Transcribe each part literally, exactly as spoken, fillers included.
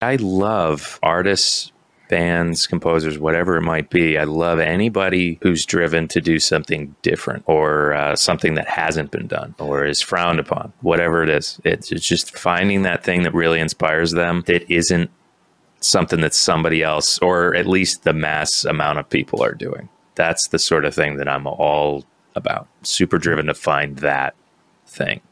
I love artists, bands, composers, whatever it might be. I love anybody who's driven to do something different or uh, something that hasn't been done or is frowned upon, whatever it is. It's, it's just finding that thing that really inspires them that isn't something that somebody else, or at least the mass amount of people, are doing. That's the sort of thing that I'm all about. Super driven to find that thing.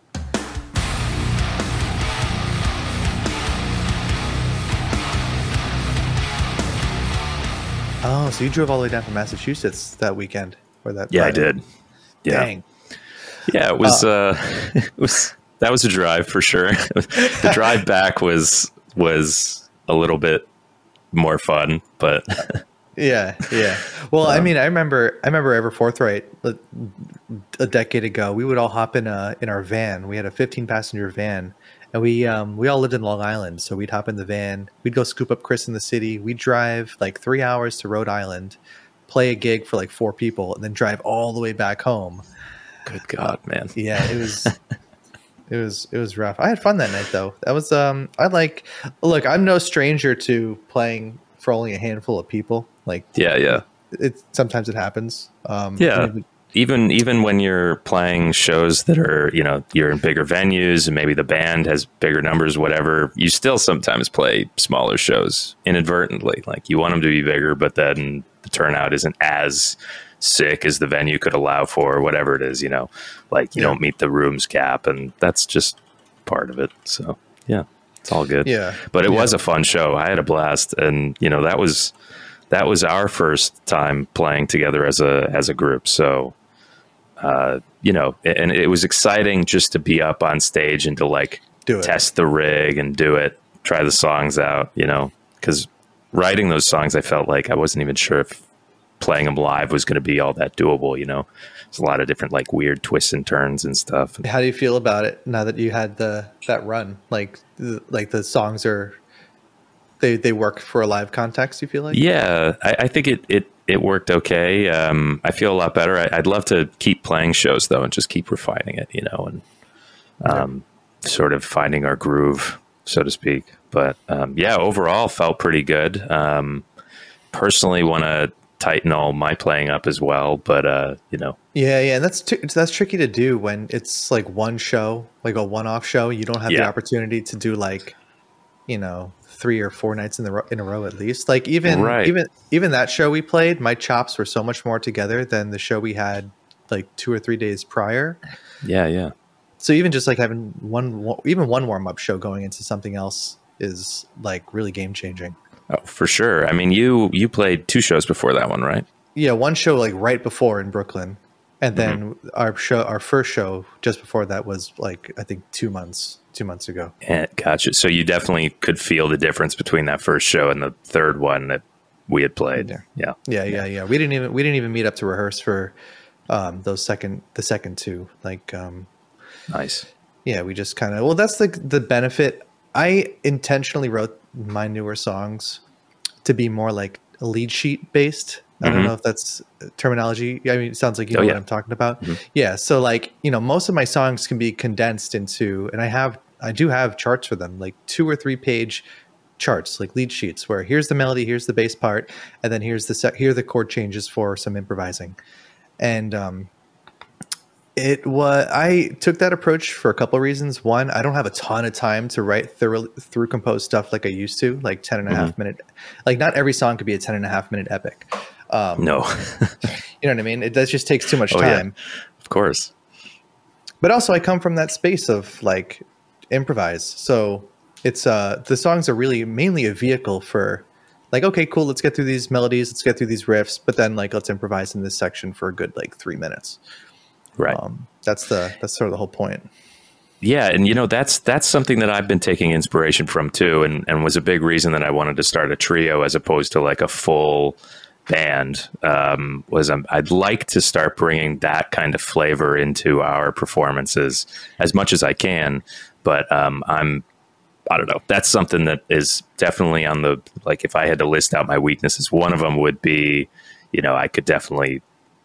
Oh, so you drove all the way down from Massachusetts that weekend, or that? Yeah, Friday. I did. Yeah. Dang. Yeah, it was. Uh, uh, it was that was a drive for sure. The drive back was was a little bit more fun, but yeah, yeah. Well, um, I mean, I remember, I remember Ever Forthright a, a decade ago. We would all hop in a in our van. We had a fifteen passenger van. And we um, we all lived in Long Island, so we'd hop in the van. We'd go scoop up Chris in the city. We'd drive like three hours to Rhode Island, play a gig for like four people, and then drive all the way back home. Good God, man! Yeah, it was it was it was rough. I had fun that night though. That was um, I like look. I'm no stranger to playing for only a handful of people. Like yeah, yeah. It sometimes it happens. Um, yeah. Even even when you're playing shows that are, you know, you're in bigger venues and maybe the band has bigger numbers, whatever, you still sometimes play smaller shows inadvertently. Like you want them to be bigger, but then the turnout isn't as sick as the venue could allow for, or whatever it is, you know, like you yeah. don't meet the rooms cap, and that's just part of it. So, yeah, it's all good. Yeah. But it yeah. was a fun show. I had a blast. And, you know, that was that was our first time playing together as a as a group. So, Uh, you know, and it was exciting just to be up on stage and to like do it. Test the rig and do it, try the songs out, you know, because writing those songs, I felt like I wasn't even sure if playing them live was going to be all that doable. You know, there's a lot of different like weird twists and turns and stuff. How do you feel about it now that you had the that run? Like, like the songs are they they work for a live context. You feel like? Yeah, I, I think it it. It worked okay. Um, I feel a lot better. I, I'd love to keep playing shows though, and just keep refining it, you know, and um, yeah. sort of finding our groove, so to speak. But um, yeah, overall felt pretty good. Um, personally, want to tighten all my playing up as well, but uh, you know, yeah, yeah, and that's t- that's tricky to do when it's like one show, like a one-off show. You don't have yeah. the opportunity to do like, you know, three or four nights in the ro- in a row at least. Like even right. even even that show we played, my chops were so much more together than the show we had like two or three days prior. Yeah, yeah. So even just like having one, one even one warm up show going into something else is like really game changing. Oh, for sure. I mean, you you played two shows before that one, right? Yeah, one show like right before in Brooklyn, and then mm-hmm. our show, our first show just before that was like I think two months. Two months ago. Yeah, gotcha. So you definitely could feel the difference between that first show and the third one that we had played. Yeah, yeah, yeah, yeah. yeah. We didn't even we didn't even meet up to rehearse for um, those second the second two. Like, um, nice. Yeah, we just kind of well, that's the the benefit. I intentionally wrote my newer songs to be more like lead sheet based. I don't mm-hmm. know if that's terminology. I mean, it sounds like you know oh, yeah. what I'm talking about. Mm-hmm. Yeah. So like, you know, most of my songs can be condensed into, and I have, I do have charts for them, like two or three page charts, like lead sheets where here's the melody, here's the bass part. And then here's the set, here are the chord changes for some improvising. And, um, it was, I took that approach for a couple of reasons. One, I don't have a ton of time to write through, through compose stuff like I used to, like ten and a mm-hmm. half minute, like not every song could be a ten and a half minute epic. Um, no, you know what I mean? It that just takes too much oh, time. Yeah. Of course. But also I come from that space of like improvise. So it's, uh, the songs are really mainly a vehicle for like, okay, cool. Let's get through these melodies. Let's get through these riffs, but then like, let's improvise in this section for a good, like three minutes. Right. Um, that's the, that's sort of the whole point. Yeah. And you know, that's, that's something that I've been taking inspiration from too. And, and was a big reason that I wanted to start a trio as opposed to like a full band, um, was um, I'd like to start bringing that kind of flavor into our performances as much as I can. But um, I'm, I don't know, that's something that is definitely on the, like if I had to list out my weaknesses, one of them would be, you know, I could definitely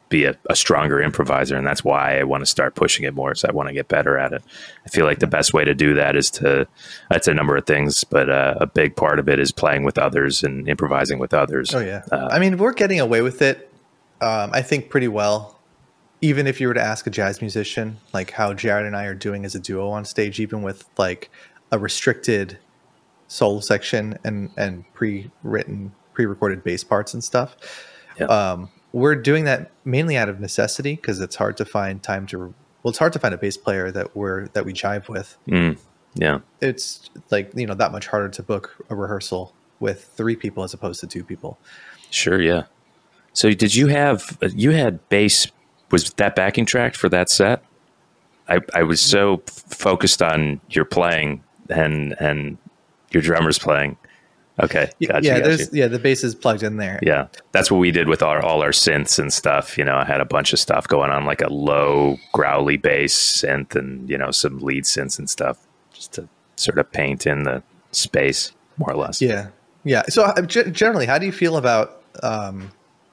be a, a stronger improviser. And that's why I want to start pushing it more. So I want to get better at it. I feel like the best way to do that is to, that's a number of things, but uh, a big part of it is playing with others and improvising with others. Oh yeah. Uh, I mean, we're getting away with it. Um, I think pretty well. Even if you were to ask a jazz musician, like how Jared and I are doing as a duo on stage, even with like a restricted solo section and, and pre-written, pre-recorded bass parts and stuff. yeah. Um, we're doing that mainly out of necessity because it's hard to find time to, well, it's hard to find a bass player that we're, that we jive with. Mm, yeah. It's like, you know, that much harder to book a rehearsal with three people as opposed to two people. Sure. Yeah. So did you have, you had bass, was that backing track for that set? I, I was so f- focused on your playing and, and your drummers playing. Okay. Gotcha, yeah, gotcha. there's yeah, the bass is plugged in there. Yeah, that's what we did with our, all our synths and stuff. You know, I had a bunch of stuff going on, like a low growly bass synth and, you know, some lead synths and stuff, just to sort of paint in the space, more or less. Yeah, yeah. So uh, g- generally, how do you feel about um,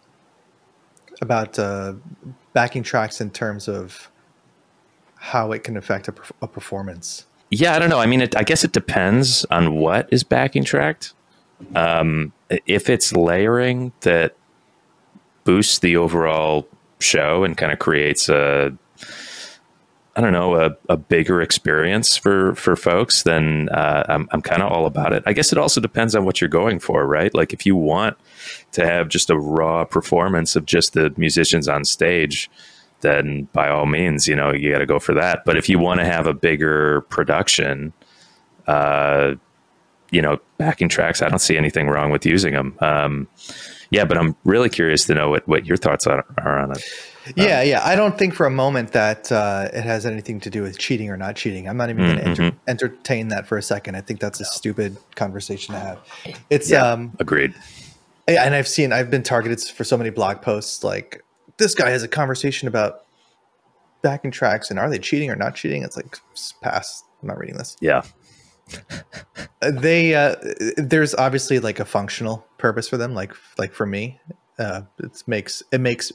about uh, backing tracks in terms of how it can affect a, perf- a performance? Yeah, I don't know. I mean, it, I guess it depends on what is backing tracked. Um, if it's layering that boosts the overall show and kind of creates a, I don't know, a, a bigger experience for, for folks, then uh, I'm, I'm kind of all about it. I guess it also depends on what you're going for, right? Like if you want to have just a raw performance of just the musicians on stage, then by all means, you know, you got to go for that. But if you want to have a bigger production, uh, you know, backing tracks, I don't see anything wrong with using them. Um, yeah, but I'm really curious to know what, what your thoughts are, are on it. Yeah, um, yeah. I don't think for a moment that uh, it has anything to do with cheating or not cheating. I'm not even going to mm-hmm. enter- entertain that for a second. I think that's a no. stupid conversation to have. It's yeah, um, agreed. And I've seen, I've been targeted for so many blog posts. Like this guy has a conversation about backing tracks and are they cheating or not cheating? It's like pass. I'm not reading this. Yeah. they uh there's obviously like a functional purpose for them, like like for me uh it makes it makes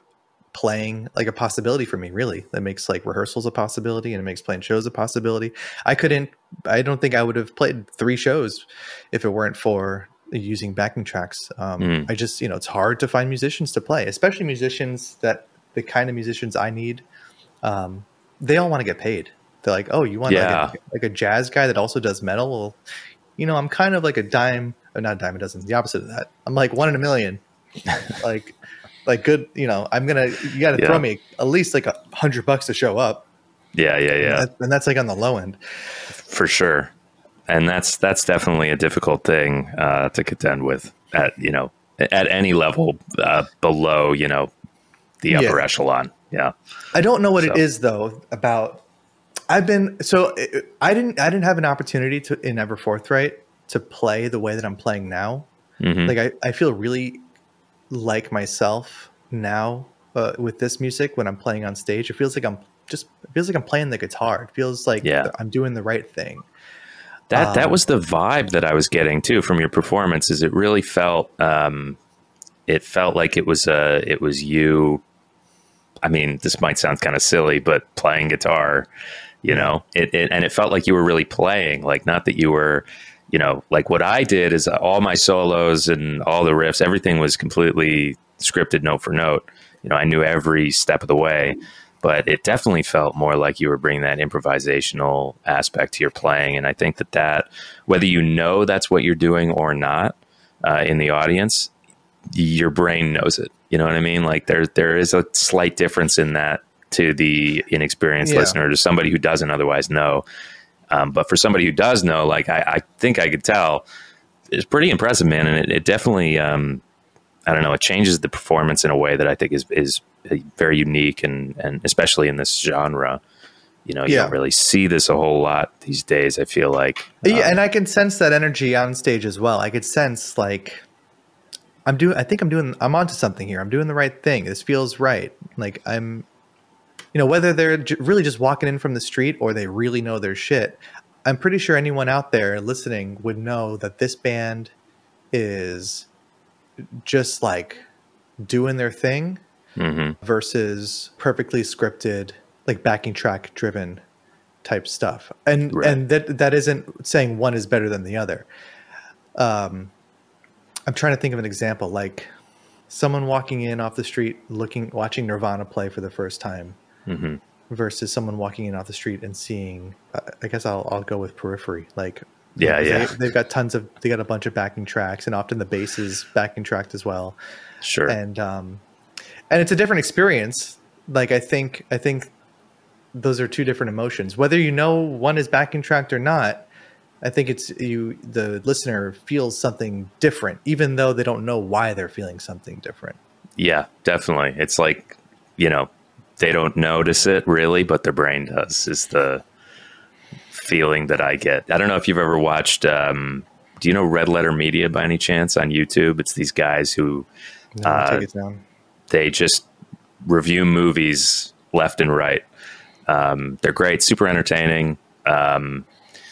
playing like a possibility for me, really. That makes like rehearsals a possibility and it makes playing shows a possibility. I couldn't I don't think I would have played three shows if it weren't for using backing tracks. um mm. I just, you know, it's hard to find musicians to play, especially musicians that the kind of musicians I need. Um they all want to get paid. They're like, oh, you want yeah. like, a, like a jazz guy that also does metal? Well, you know, I'm kind of like a dime, or not a dime a dozen, the opposite of that. I'm like one in a million. like, like good, you know, I'm going to, you got to yeah. throw me at least like a hundred bucks to show up. Yeah, yeah, yeah. And, that, and that's like on the low end. For sure. And that's, that's definitely a difficult thing uh, to contend with at, you know, at any level uh, below, you know, the upper yeah. echelon. Yeah. I don't know what so. it is though about, I've been so I didn't I didn't have an opportunity to in Ever Forthright to play the way that I'm playing now. Mm-hmm. Like I, I feel really like myself now uh, with this music when I'm playing on stage. It feels like I'm just it feels like I'm playing the guitar. It feels like yeah. I'm doing the right thing. That um, that was the vibe that I was getting too from your performance. Is it really felt um, it felt like it was uh, it was you. I mean, this might sound kind of silly, but playing guitar. You know, it, it and it felt like you were really playing, like not that you were, you know, like what I did is all my solos and all the riffs, everything was completely scripted note for note. You know, I knew every step of the way, but it definitely felt more like you were bringing that improvisational aspect to your playing. And I think that that, whether you know that's what you're doing or not uh, in the audience, your brain knows it. You know what I mean? Like there, there is a slight difference in that to the inexperienced yeah. listener, to somebody who doesn't otherwise know. Um, but for somebody who does know, like I, I think I could tell, it's pretty impressive, man. And it, it definitely, um, I don't know, it changes the performance in a way that I think is is very unique, and and especially in this genre. You know, you yeah. don't really see this a whole lot these days, I feel like. Um, yeah, and I can sense that energy on stage as well. I could sense like I'm doing. I think I'm doing. I'm onto something here. I'm doing the right thing. This feels right. Like I'm. You know, whether they're j- really just walking in from the street or they really know their shit, I'm pretty sure anyone out there listening would know that this band is just like doing their thing. Mm-hmm. versus perfectly scripted, like backing track driven type stuff. And Right. and that that isn't saying one is better than the other. Um, I'm trying to think of an example, like someone walking in off the street, looking, watching Nirvana play for the first time, Mm-hmm. versus someone walking in off the street and seeing. Uh, I guess I'll I'll go with Periphery. Like, you Yeah, know, 'cause yeah. they, they've got tons of, they got a bunch of backing tracks, and often the bass is backing tracked as well. Sure. And um, and it's a different experience. Like I think I think those are two different emotions. Whether you know one is backing tracked or not, I think it's you. The listener feels something different, even though they don't know why they're feeling something different. Yeah, definitely. It's like, you know, they don't notice it really, but their brain does, is the feeling that I get. I don't know if you've ever watched, um, do you know Red Letter Media by any chance on YouTube? It's these guys who No, uh, take it down. they just review movies left and right. Um, they're great, super entertaining. Um,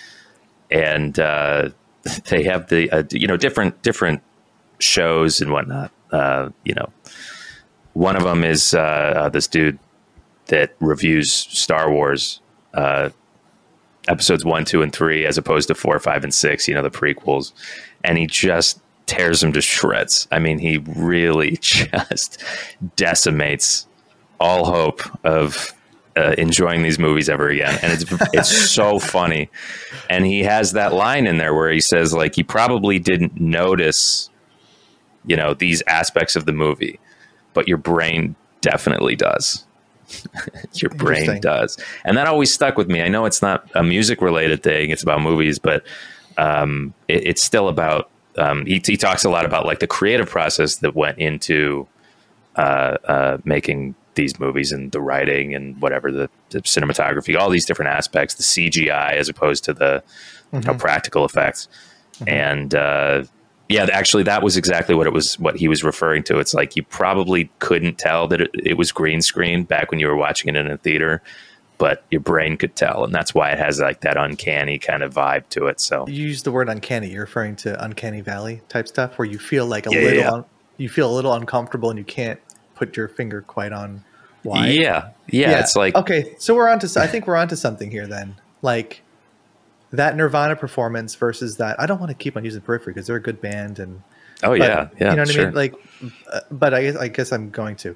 and uh, they have the, uh, you know, different, different shows and whatnot. Uh, you know, one of them is uh, uh, this dude that reviews Star Wars uh, episodes one, two, and three, as opposed to four, five, and six. You know, the prequels, and he just tears them to shreds. I mean, he really just decimates all hope of uh, enjoying these movies ever again. And it's it's so funny. And he has that line in there where he says, like, he probably didn't notice, you know, these aspects of the movie, but your brain definitely does. Your brain does. And that always stuck with me. I know it's not a music related thing, it's about movies, but um, it, it's still about, um, he, he talks a lot about like the creative process that went into uh, uh, making these movies, and the writing and whatever, the, the cinematography, all these different aspects, the C G I as opposed to the mm-hmm. you know, practical effects. Mm-hmm. And, uh, yeah, actually, that was exactly what it was, what he was referring to. It's like you probably couldn't tell that it, it was green screen back when you were watching it in a theater, but your brain could tell. And that's why it has like that uncanny kind of vibe to it. So you use the word uncanny. You're referring to Uncanny Valley type stuff where you feel like a yeah, little, yeah. un, you feel a little uncomfortable and you can't put your finger quite on why. Yeah. Yeah. yeah. It's like, okay, so we're on to, I think we're on to something here then. Like, that Nirvana performance versus that. I don't want to keep on using Periphery because they're a good band, and oh but, yeah, yeah, you know what sure. I mean. Like, uh, but I guess I guess I'm going to.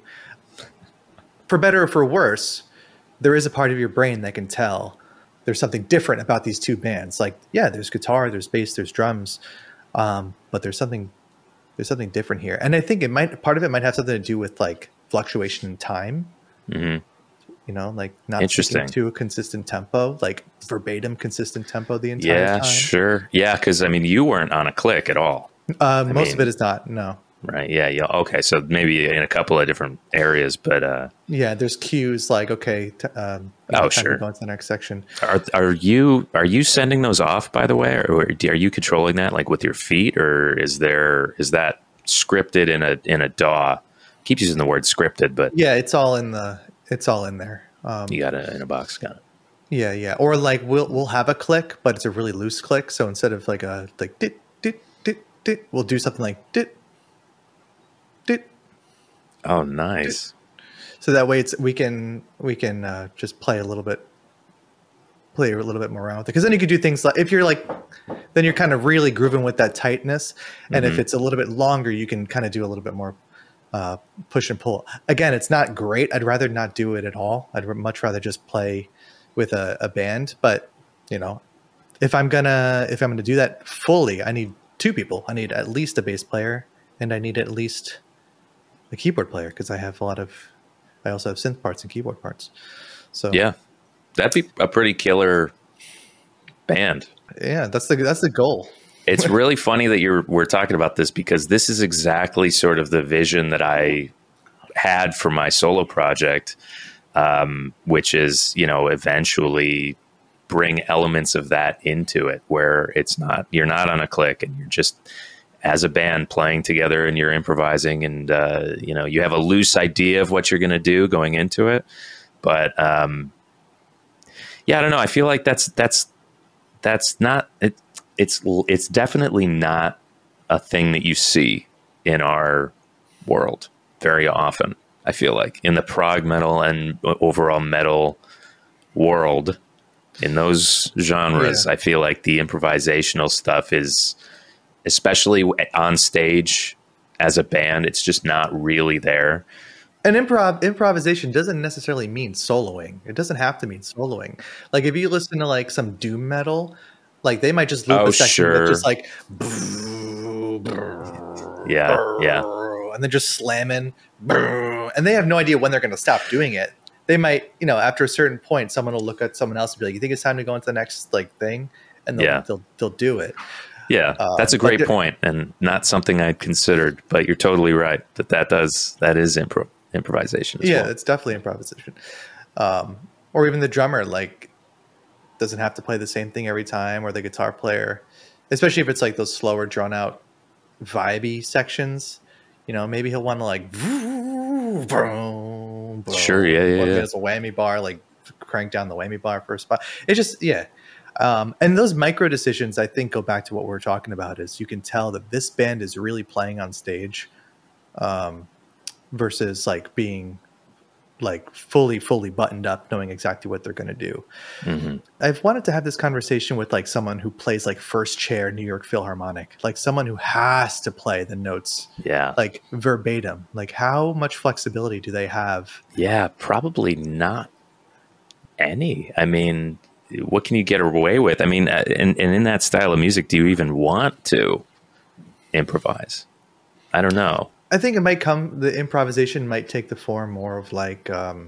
For better or for worse, there is a part of your brain that can tell there's something different about these two bands. Like, yeah, there's guitar, there's bass, there's drums, um, but there's something there's something different here, and I think it might part of it might have something to do with like fluctuation in time. Mm-hmm. You know, like not sticking to a consistent tempo, like verbatim consistent tempo the entire yeah, time. Yeah, sure. Yeah, because I mean, you weren't on a click at all. Uh, most mean, of it is not. No. Right. Yeah. Yeah. Okay. So maybe in a couple of different areas, but uh, yeah, there's cues like okay. T- um, oh, sure. Go into the next section. Are are you are you sending those off, by the way, or are you controlling that like with your feet, or is there is that scripted in a in a D A W? Keep using the word scripted, but yeah, it's all in the. It's all in there. Um, you got it in a box, got it. Yeah, yeah. Or like we'll we'll have a click, but it's a really loose click. So instead of like a like dit dit dit dit, we'll do something like dit dit. Oh, nice. Dit. So that way it's we can we can uh, just play a little bit, play a little bit more around with it. Because then you could do things like if you're like, then you're kind of really grooving with that tightness, and mm-hmm. if it's a little bit longer, you can kind of do a little bit more. Uh, push and pull. Again, it's not great. I'd rather not do it at all. I'd much rather just play with a, a band. But you know, if I'm gonna if I'm gonna do that fully, I need two people. I need at least a bass player, and I need at least a keyboard player because I have a lot of. I also have synth parts and keyboard parts. So yeah, that'd be a pretty killer band. Yeah, that's the that's the goal. It's really funny that you're we're talking about this because this is exactly sort of the vision that I had for my solo project, um, which is, you know, eventually bring elements of that into it where it's not, you're not on a click and you're just as a band playing together and you're improvising and, uh, you know, you have a loose idea of what you're going to do going into it. But um, yeah, I don't know. I feel like that's, that's, that's not it. It's it's definitely not a thing that you see in our world very often. I feel like in the prog metal and overall metal world, in those genres, Yeah. I feel like the improvisational stuff is, especially on stage as a band, it's just not really there. And improv improvisation doesn't necessarily mean soloing. It doesn't have to mean soloing. Like if you listen to like some doom metal, like they might just loop Oh, a section that's just sure. like Yeah, yeah. and then just slamming, and they have no idea when they're going to stop doing it. They might, you know, after a certain point, someone will look at someone else and be like, "You think it's time to go into the next like thing?" And they'll Yeah. they'll, they'll do it. Yeah, Uh, that's a like great the- point, and not something I'd considered. But you're totally right that that does that is impro- improvisation. As Yeah, well. it's definitely improvisation. Um, or even the drummer, like, doesn't have to play the same thing every time, or the guitar player, especially if it's like those slower, drawn out, vibey sections. You know, maybe he'll want to like, Sure, yeah, yeah, or if yeah. there's a whammy bar, like crank down the whammy bar for a spot. It just, yeah. Um, and those micro decisions, I think, go back to what we we're talking about. Is you can tell that this band is really playing on stage, um, versus like being like fully, fully buttoned up, knowing exactly what they're going to do. Mhm. I've wanted to have this conversation with like someone who plays like first chair New York Philharmonic, like someone who has to play the notes Yeah, like verbatim. Like how much flexibility do they have? yeah, probably not any. I mean, what can you get away with? I mean, uh, and, and in that style of music, do you even want to improvise? I don't know. I think it might come, the improvisation might take the form more of like, um,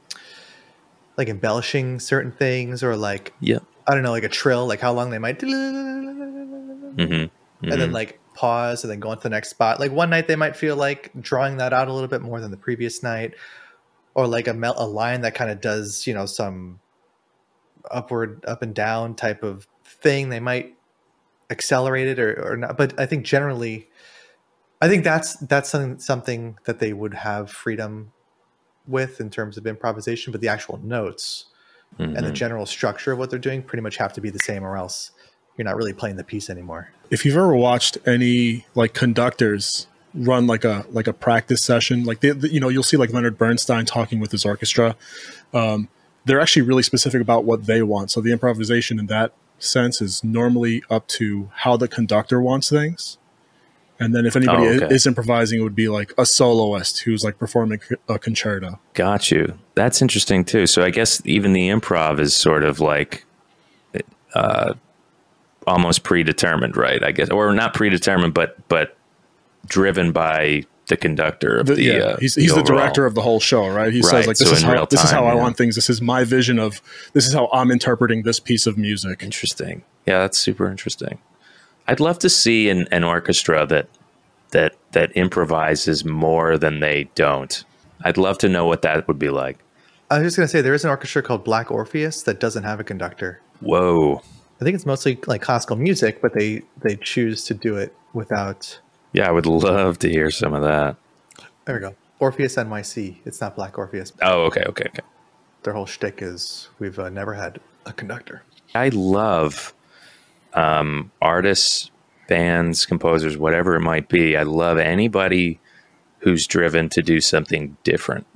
like embellishing certain things, or like, Yeah. I don't know, like a trill, like how long they might, Mm-hmm. Mm-hmm. and then like pause and then go on to the next spot. Like one night they might feel like drawing that out a little bit more than the previous night, or like a mel- a line that kind of does, you know, some upward, up and down type of thing. They might accelerate it or, or not. But I think generally, I think that's that's something something that they would have freedom with in terms of improvisation. But the actual notes Mm-hmm. and the general structure of what they're doing pretty much have to be the same, or else you're not really playing the piece anymore. If you've ever watched any like conductors run like a like a practice session, like they, you know, you'll see like Leonard Bernstein talking with his orchestra. Um, they're actually really specific about what they want. So the improvisation in that sense is normally up to how the conductor wants things. And then if anybody Oh, okay. is improvising, it would be like a soloist who's like performing a concerto. Got you. That's interesting too. So I guess even the improv is sort of like uh, almost predetermined, right? I guess, or not predetermined, but but driven by the conductor of the. The- yeah, uh, he's he's the, overall- director of the whole show, right? He Right, says like, this so is in how real this is how time, I yeah. want things. This is my vision of this is how I'm interpreting this piece of music. Interesting. Yeah, that's super interesting. I'd love to see an, an orchestra that that that improvises more than they don't. I'd love to know what that would be like. I was just going to say, there is an orchestra called Black Orpheus that doesn't have a conductor. Whoa. I think it's mostly like classical music, but they they choose to do it without. Yeah, I would love to hear some of that. There we go. Orpheus N Y C. It's not Black Orpheus. Oh, okay, okay, okay. Their whole shtick is we've uh, never had a conductor. I love um, artists, bands, composers, whatever it might be. I love anybody who's driven to do something different,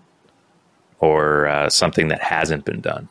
or uh, something that hasn't been done,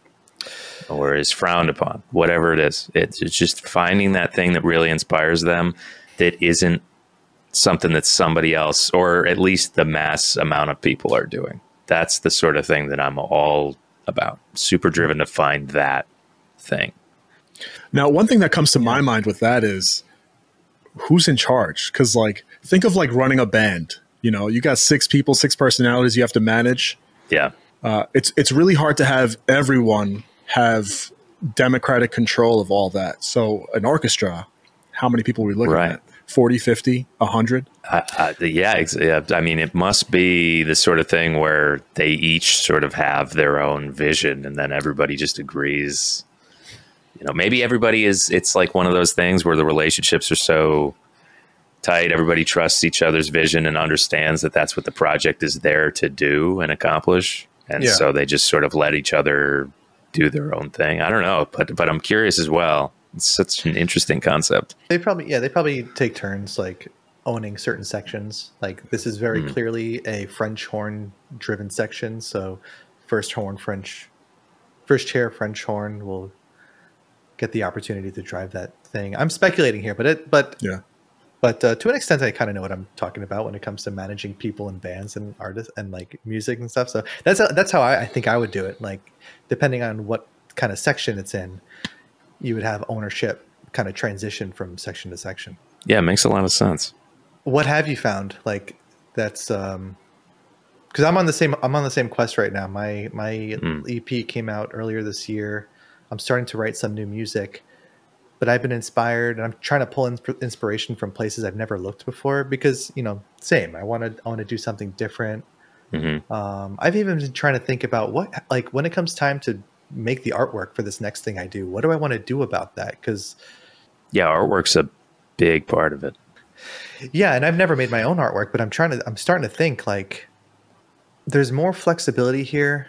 or is frowned upon, whatever it is. It's, it's just finding that thing that really inspires them, that isn't something that somebody else, or at least the mass amount of people, are doing. That's the sort of thing that I'm all about. Super driven to find that thing. Now, one thing that comes to my mind with that is who's in charge? Because, like, think of like running a band. You know, you got six people, six personalities you have to manage. Yeah. Uh, it's it's really hard to have everyone have democratic control of all that. So, an orchestra, how many people are we looking Right. at? forty, fifty, one hundred? Uh, uh, yeah, ex- yeah. I mean, it must be the sort of thing where they each sort of have their own vision, and then everybody just agrees. You know, maybe everybody is. It's like one of those things where the relationships are so tight, everybody trusts each other's vision and understands that that's what the project is there to do and accomplish, and Yeah. so they just sort of let each other do their own thing. I don't know, but but I'm curious as well. It's such an interesting concept. They probably, yeah, they probably take turns like owning certain sections. Like this is very Mm. clearly a French horn driven section. So first horn French, first chair French horn will get the opportunity to drive that thing. I'm speculating here, but it but Yeah. but uh, to an extent, I kind of know what I'm talking about when it comes to managing people and bands and artists and like music and stuff. So that's how, that's how I, I think I would do it. Like depending on what kind of section it's in, you would have ownership kind of transition from section to section. Yeah, it makes a lot of sense. What have you found? Like that's um because I'm on the same I'm on the same quest right now. My my Mm. E P came out earlier this year. I'm starting to write some new music, but I've been inspired and I'm trying to pull in, inspiration from places I've never looked before because, you know, same. I want to I want to do something different. Mm-hmm. Um, I've even been trying to think about what, like, when it comes time to make the artwork for this next thing I do, what do I want to do about that? Because Yeah, artwork's a big part of it. yeah, and I've never made my own artwork, but I'm trying to, I'm starting to think like there's more flexibility here,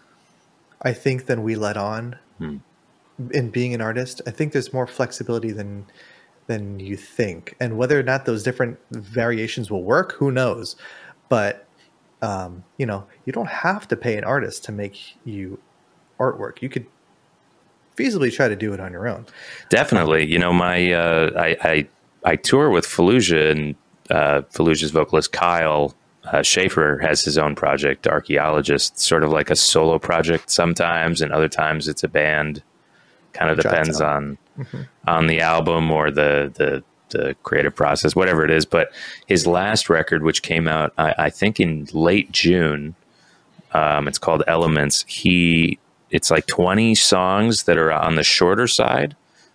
I think, than we let on Hmm. in being an artist. I think there's more flexibility than than you think, and whether or not those different variations will work, who knows? But um, you know, you don't have to pay an artist to make you artwork. You could feasibly try to do it on your own. Definitely. You know, my uh, I, I I tour with Fallujah, and uh, Fallujah's vocalist Kyle uh, Schaefer has his own project, Archaeologist, sort of like a solo project sometimes, and other times it's a band. Kind of depends on Mm-hmm. on the album or the the the creative process, whatever it is. But his last record, which came out, I, I think in late June, um, it's called Elements. He it's like twenty songs that are on the shorter side,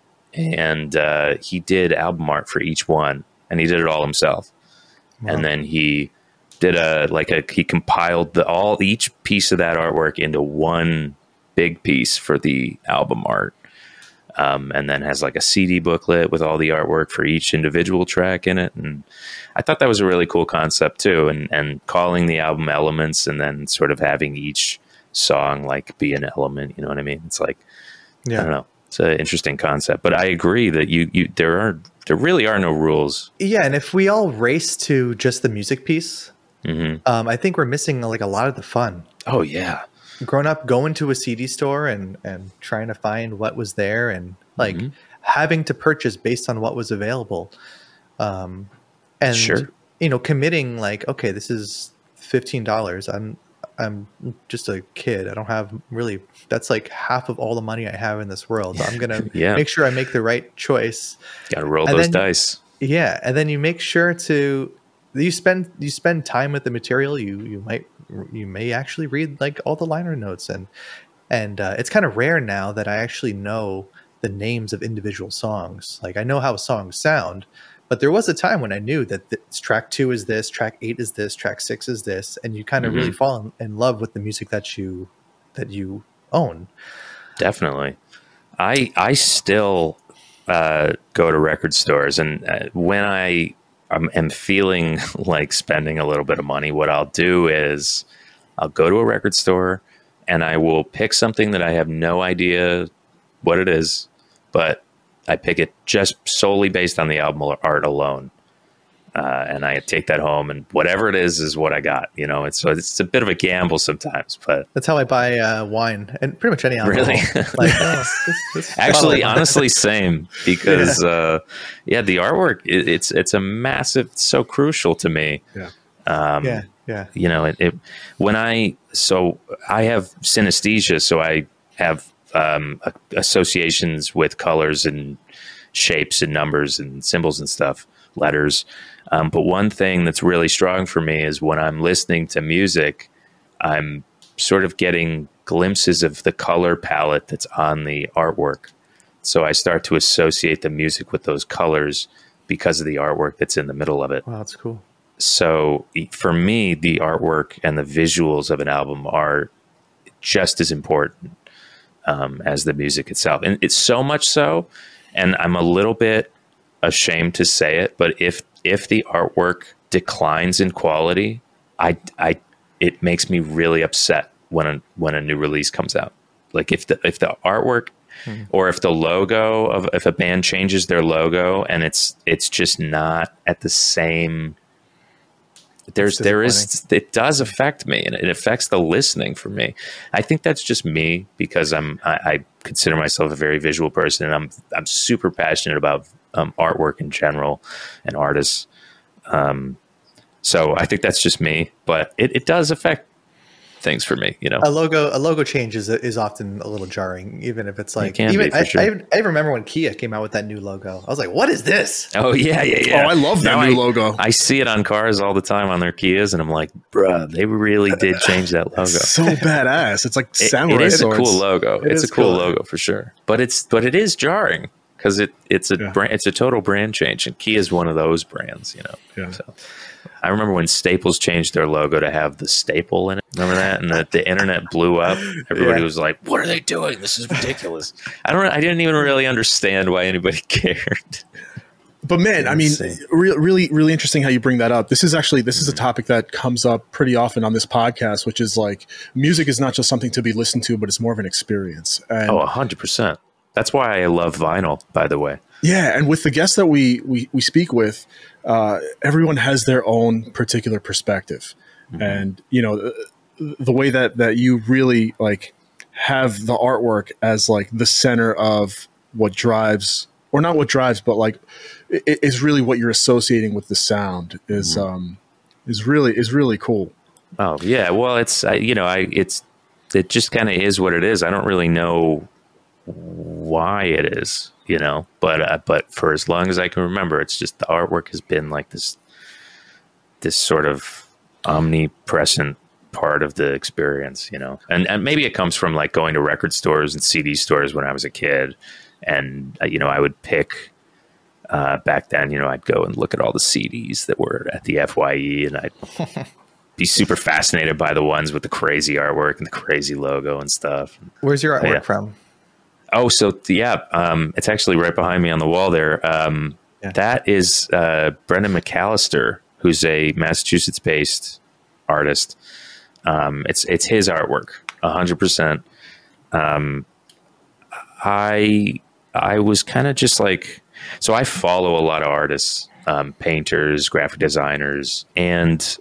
and uh, he did album art for each one, and he did it all himself. Wow. And then he did a like a he compiled the all each piece of that artwork into one big piece for the album art. Um, and then has like a C D booklet with all the artwork for each individual track in it. And I thought that was a really cool concept too. And, and calling the album Elements, and then sort of having each song like be an element, you know what I mean? It's like, Yeah. I don't know. It's an interesting concept, but I agree that you, you, there are, there really are no rules. Yeah, and if we all race to just the music piece, Mm-hmm. um, I think we're missing like a lot of the fun. Oh yeah. Growing up, going to a C D store and and trying to find what was there, and like Mhm. having to purchase based on what was available, um, and Sure. you know, committing like, okay, this is fifteen dollars. I'm I'm just a kid. I don't have really. That's like half of all the money I have in this world. I'm gonna Yeah. make sure I make the right choice. Got to roll And those then- dice. Yeah, and then you make sure to you spend you spend time with the material. You you might you may actually read like all the liner notes, and and uh, it's kind of rare now that I actually know the names of individual songs. Like I know how songs sound, but there was a time when I knew that this, track two is this, track eight is this, track six is this, and you kind of Mhm. really fall in, in love with the music that you that you own. Definitely. I I still uh, go to record stores, and uh, when I um, am feeling like spending a little bit of money, what I'll do is I'll go to a record store and I will pick something that I have no idea what it is, but I pick it just solely based on the album art alone. Uh, and I take that home, and whatever it is is what I got. You know, it's so it's a bit of a gamble sometimes, but That's how I buy uh, wine and pretty much any alcohol. Really? Like, oh, this, this actually, bottle- honestly, same because yeah, uh, yeah the artwork it, it's it's a massive, it's so crucial to me. Yeah. Um, yeah, yeah. You know, it, it when I so I have synesthesia, so I have um, associations with colors and shapes and numbers and symbols and stuff, letters. Um, but one thing that's really strong for me is when I'm listening to music, I'm sort of getting glimpses of the color palette that's on the artwork. So I start to associate the music with those colors because of the artwork that's in the middle of it. Wow, that's cool. So for me, the artwork and the visuals of an album are just as important um, as the music itself. And it's so much so, and I'm a little bit ashamed to say it, but if if the artwork declines in quality, I, I it makes me really upset when a, when a new release comes out. Like if the if the artwork Mm-hmm. Or if the logo of if a band changes their logo and it's it's just not at the same. There's there is it does affect me, and it affects the listening for me. I think that's just me because I'm I, I consider myself a very visual person, and I'm I'm super passionate about um, artwork in general and artists. Um, so I think that's just me, but it, it does affect things for me, you know. A logo a logo change is, is often a little jarring, even if it's like it even be, I, sure. I, I remember when Kia came out with that new logo. I was like, what is this? Oh yeah, yeah, yeah. Oh, I love that now new I, logo. I see it on cars all the time on their Kias, and I'm like, bruh, they really did change that logo. So badass. It's like it, samurai it is swords. a cool logo. It it's a is cool cool. logo for sure. But it's but it is jarring because it it's a Yeah. brand, it's a total brand change, and Kia is one of those brands, you know. Yeah. So I remember when Staples changed their logo to have the staple in it. Remember that? And the, the internet blew up. Everybody Yeah. was like, "What are they doing? This is ridiculous." I don't. I didn't even really understand why anybody cared. But man, I mean, Insane. re- really, really interesting how you bring that up. This is actually this is a topic that comes up pretty often on this podcast, which is like music is not just something to be listened to, but it's more of an experience. And Oh, a hundred percent. That's why I love vinyl. By the way. yeah, and with the guests that we we, we speak with, uh, everyone has their own particular perspective, mm-hmm. and you know the, the way that that you really like have the artwork as like the center of what drives, or not what drives, but like it is really what you're associating with the sound is mm-hmm. um, is really is really cool. Oh yeah, well it's I, you know I it's it just kind of is what it is. I don't really know why it is, you know, but uh, but for as long as I can remember, it's just the artwork has been like this this sort of omnipresent part of the experience, you know. And and maybe it comes from like going to record stores and C D stores when I was a kid, and uh, you know I would pick uh, back then, you know, I'd go and look at all the C Ds that were at the F Y E, and I'd be super fascinated by the ones with the crazy artwork and the crazy logo and stuff. Where's your artwork yeah. from? Oh, so yeah, um, it's actually right behind me on the wall there. Um, yeah. That is uh, Brendan McAllister, who's a Massachusetts-based artist. Um, it's it's his artwork, a hundred percent. Um, I I was kind of just like, so I follow a lot of artists, um, painters, graphic designers, and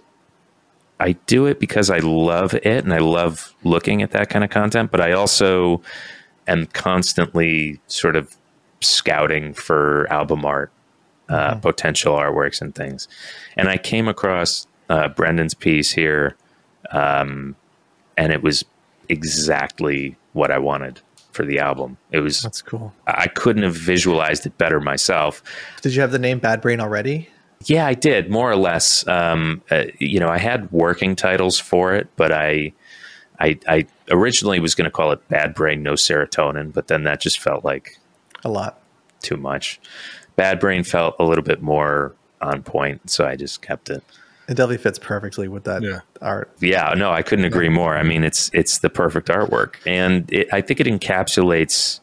I do it because I love it and I love looking at that kind of content. But I also am constantly sort of scouting for album art, uh, mm-hmm. potential artworks and things. And I came across uh, Brendan's piece here, um, and it was exactly what I wanted for the album. It was That's cool. I couldn't have visualized it better myself. Did you have the name Bad Brain already? Yeah, I did, more or less. Um, uh, you know, I had working titles for it, but I I, I originally was going to call it Bad Brain, No Serotonin, but then that just felt like a lot too much. Bad Brain felt a little bit more on point, so I just kept it. It definitely fits perfectly with that yeah. art. Yeah, no, I couldn't agree yeah. more. I mean, it's it's the perfect artwork, and it, I think it encapsulates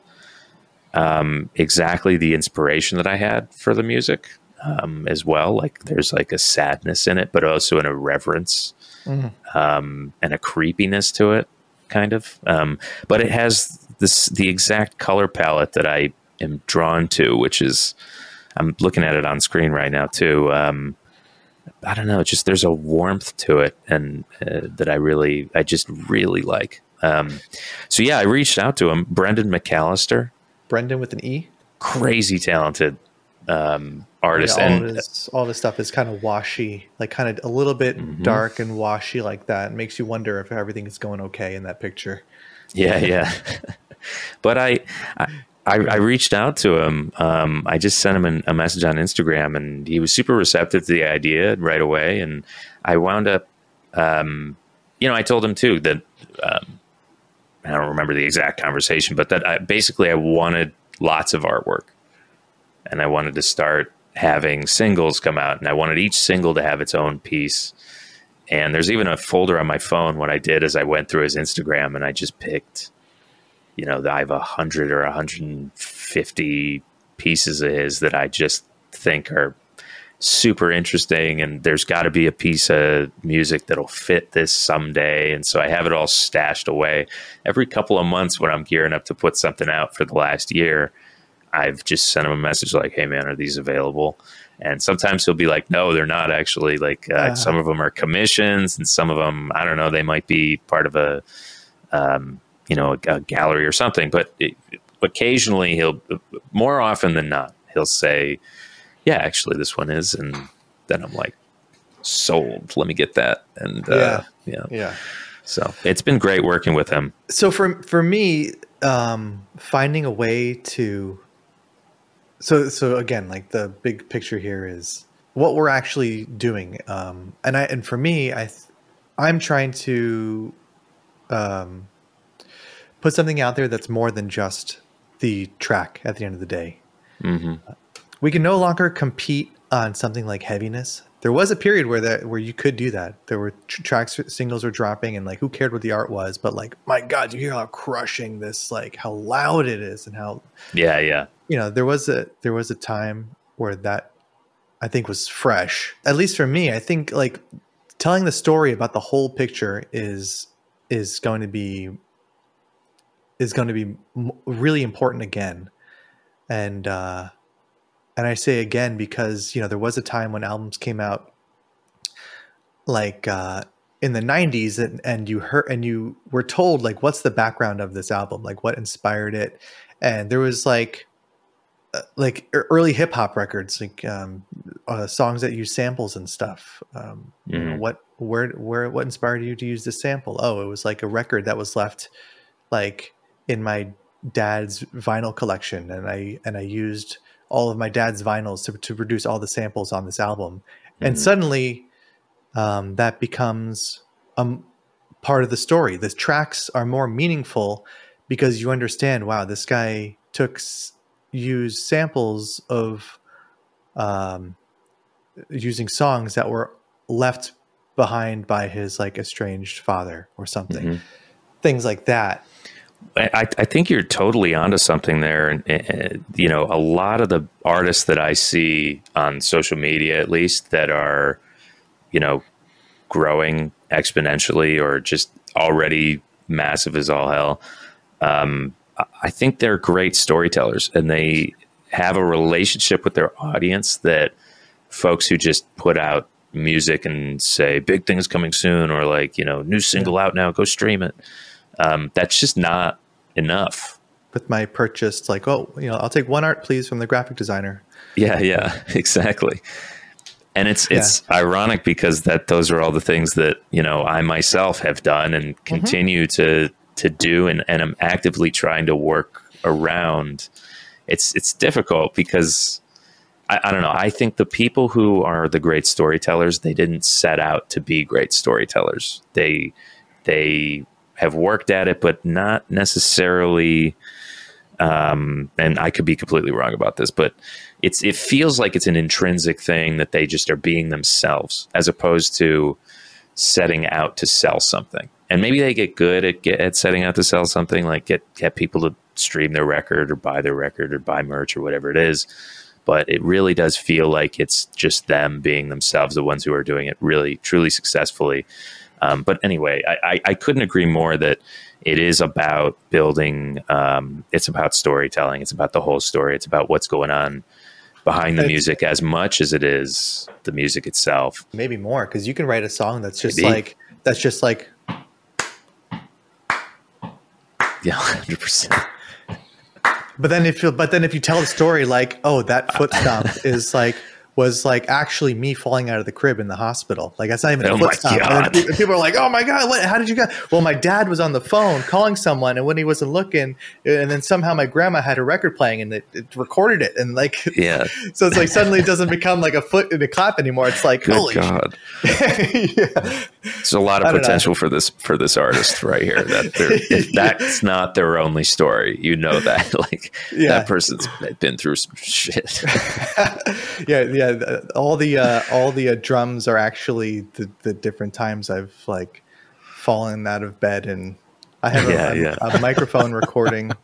um, exactly the inspiration that I had for the music um, as well. Like, there's like a sadness in it, but also an irreverence. Mm-hmm. Um, and a creepiness to it, kind of. Um, but it has this the exact color palette that I am drawn to, which is, I'm looking at it on screen right now too. Um, I don't know, just there's a warmth to it, and uh, that I really, I just really like. Um, so yeah, I reached out to him, Brendan McAllister. Brendan with an E. Crazy talented um, artist, yeah, all and of his, all of his stuff is kind of washy, like kind of a little bit mm-hmm. dark and washy like that. It makes you wonder if everything is going okay in that picture. Yeah, yeah. But I, I, I reached out to him. Um, I just sent him an, a message on Instagram, and he was super receptive to the idea right away. And I wound up, um, you know, I told him too that um, I don't remember the exact conversation, but that I, basically I wanted lots of artwork, and I wanted to start having singles come out, and I wanted each single to have its own piece. And there's even a folder on my phone. What I did is I went through his Instagram and I just picked, you know, I have a hundred or a hundred and fifty pieces of his that I just think are super interesting, and there's got to be a piece of music that'll fit this someday. And so I have it all stashed away. Every couple of months when I'm gearing up to put something out for the last year, I've just sent him a message like, hey man, are these available? And sometimes he'll be like, no, they're not actually. Like uh, uh, some of them are commissions, and some of them, I don't know, they might be part of a, um, you know, a, a gallery or something. But it, occasionally he'll, more often than not, he'll say, yeah, actually this one is. And then I'm like, sold, let me get that. And uh, yeah, yeah. yeah. So it's been great working with him. So for, for me, um, finding a way to, So, so again, like the big picture here is what we're actually doing. Um, and I, and for me, I, th- I'm trying to, um, put something out there that's more than just the track at the end of the day. Mm-hmm. Uh, we can no longer compete on something like heaviness. There was a period where that, where you could do that. There were tr- tracks, singles were dropping, and like, who cared what the art was? But like, my God, you hear how crushing this, like how loud it is and how, yeah, yeah. You know, there was a there was a time where that I think was fresh. At least for me, I think like telling the story about the whole picture is is going to be is going to be m- really important again. And uh, and I say again because, you know, there was a time when albums came out like uh, in the nineties, and, and you heard and you were told like, what's the background of this album, like what inspired it, and there was like. Uh, like early hip hop records, like um, uh, songs that use samples and stuff. Um, mm-hmm. You know, what, where, where, what inspired you to use this sample? Oh, it was like a record that was left, like in my dad's vinyl collection, and I and I used all of my dad's vinyls to to produce all the samples on this album, mm-hmm. and suddenly, um, that becomes um part of the story. The tracks are more meaningful because you understand. Wow, this guy took. S- use samples of um, using songs that were left behind by his like estranged father or something, mm-hmm. things like that. I, I think you're totally onto something there. And, and, you know, a lot of the artists that I see on social media, at least, that are, you know, growing exponentially or just already massive as all hell, um, I think they're great storytellers, and they have a relationship with their audience that folks who just put out music and say big things coming soon, or like, you know, new single yeah. out now, go stream it. Um, that's just not enough. With my purchase, like, oh, you know, I'll take one art, please, from the graphic designer. Yeah, yeah, exactly. And it's it's yeah. ironic because that those are all the things that, you know, I myself have done and continue mm-hmm. to to do, and, and I'm actively trying to work around. It's it's difficult because I, I don't know. I think the people who are the great storytellers, they didn't set out to be great storytellers. They they have worked at it, but not necessarily. Um, and I could be completely wrong about this, but it's it feels like it's an intrinsic thing that they just are being themselves, as opposed to setting out to sell something. And maybe they get good at get, at setting out to sell something, like get get people to stream their record or buy their record or buy merch or whatever it is. But it really does feel like it's just them being themselves, the ones who are doing it really, truly successfully. Um, but anyway, I, I, I couldn't agree more that it is about building. Um, it's about storytelling. It's about the whole story. It's about what's going on behind the music as much as it is the music itself. Maybe more, because you can write a song that's just Maybe. like that's just like. Yeah, one hundred percent. But then if you, but then if you tell the story like, oh, that foot stomp is like was like actually me falling out of the crib in the hospital. Like that's not even a oh foot stomp. And God. people are like, oh my God, what, how did you get? Well, my dad was on the phone calling someone, and when he wasn't looking, and then somehow my grandma had a record playing and it, it recorded it. And like, yeah. So it's like suddenly it doesn't become like a foot in a clap anymore. It's like, good holy God. Yeah. There's a lot of potential know. for this for this artist right here. That if yeah. that's not their only story, you know that like yeah. that person's been through some shit. yeah, yeah. All the uh, all the uh, drums are actually the, the different times I've like fallen out of bed, and I have a, yeah, a, yeah. a microphone recording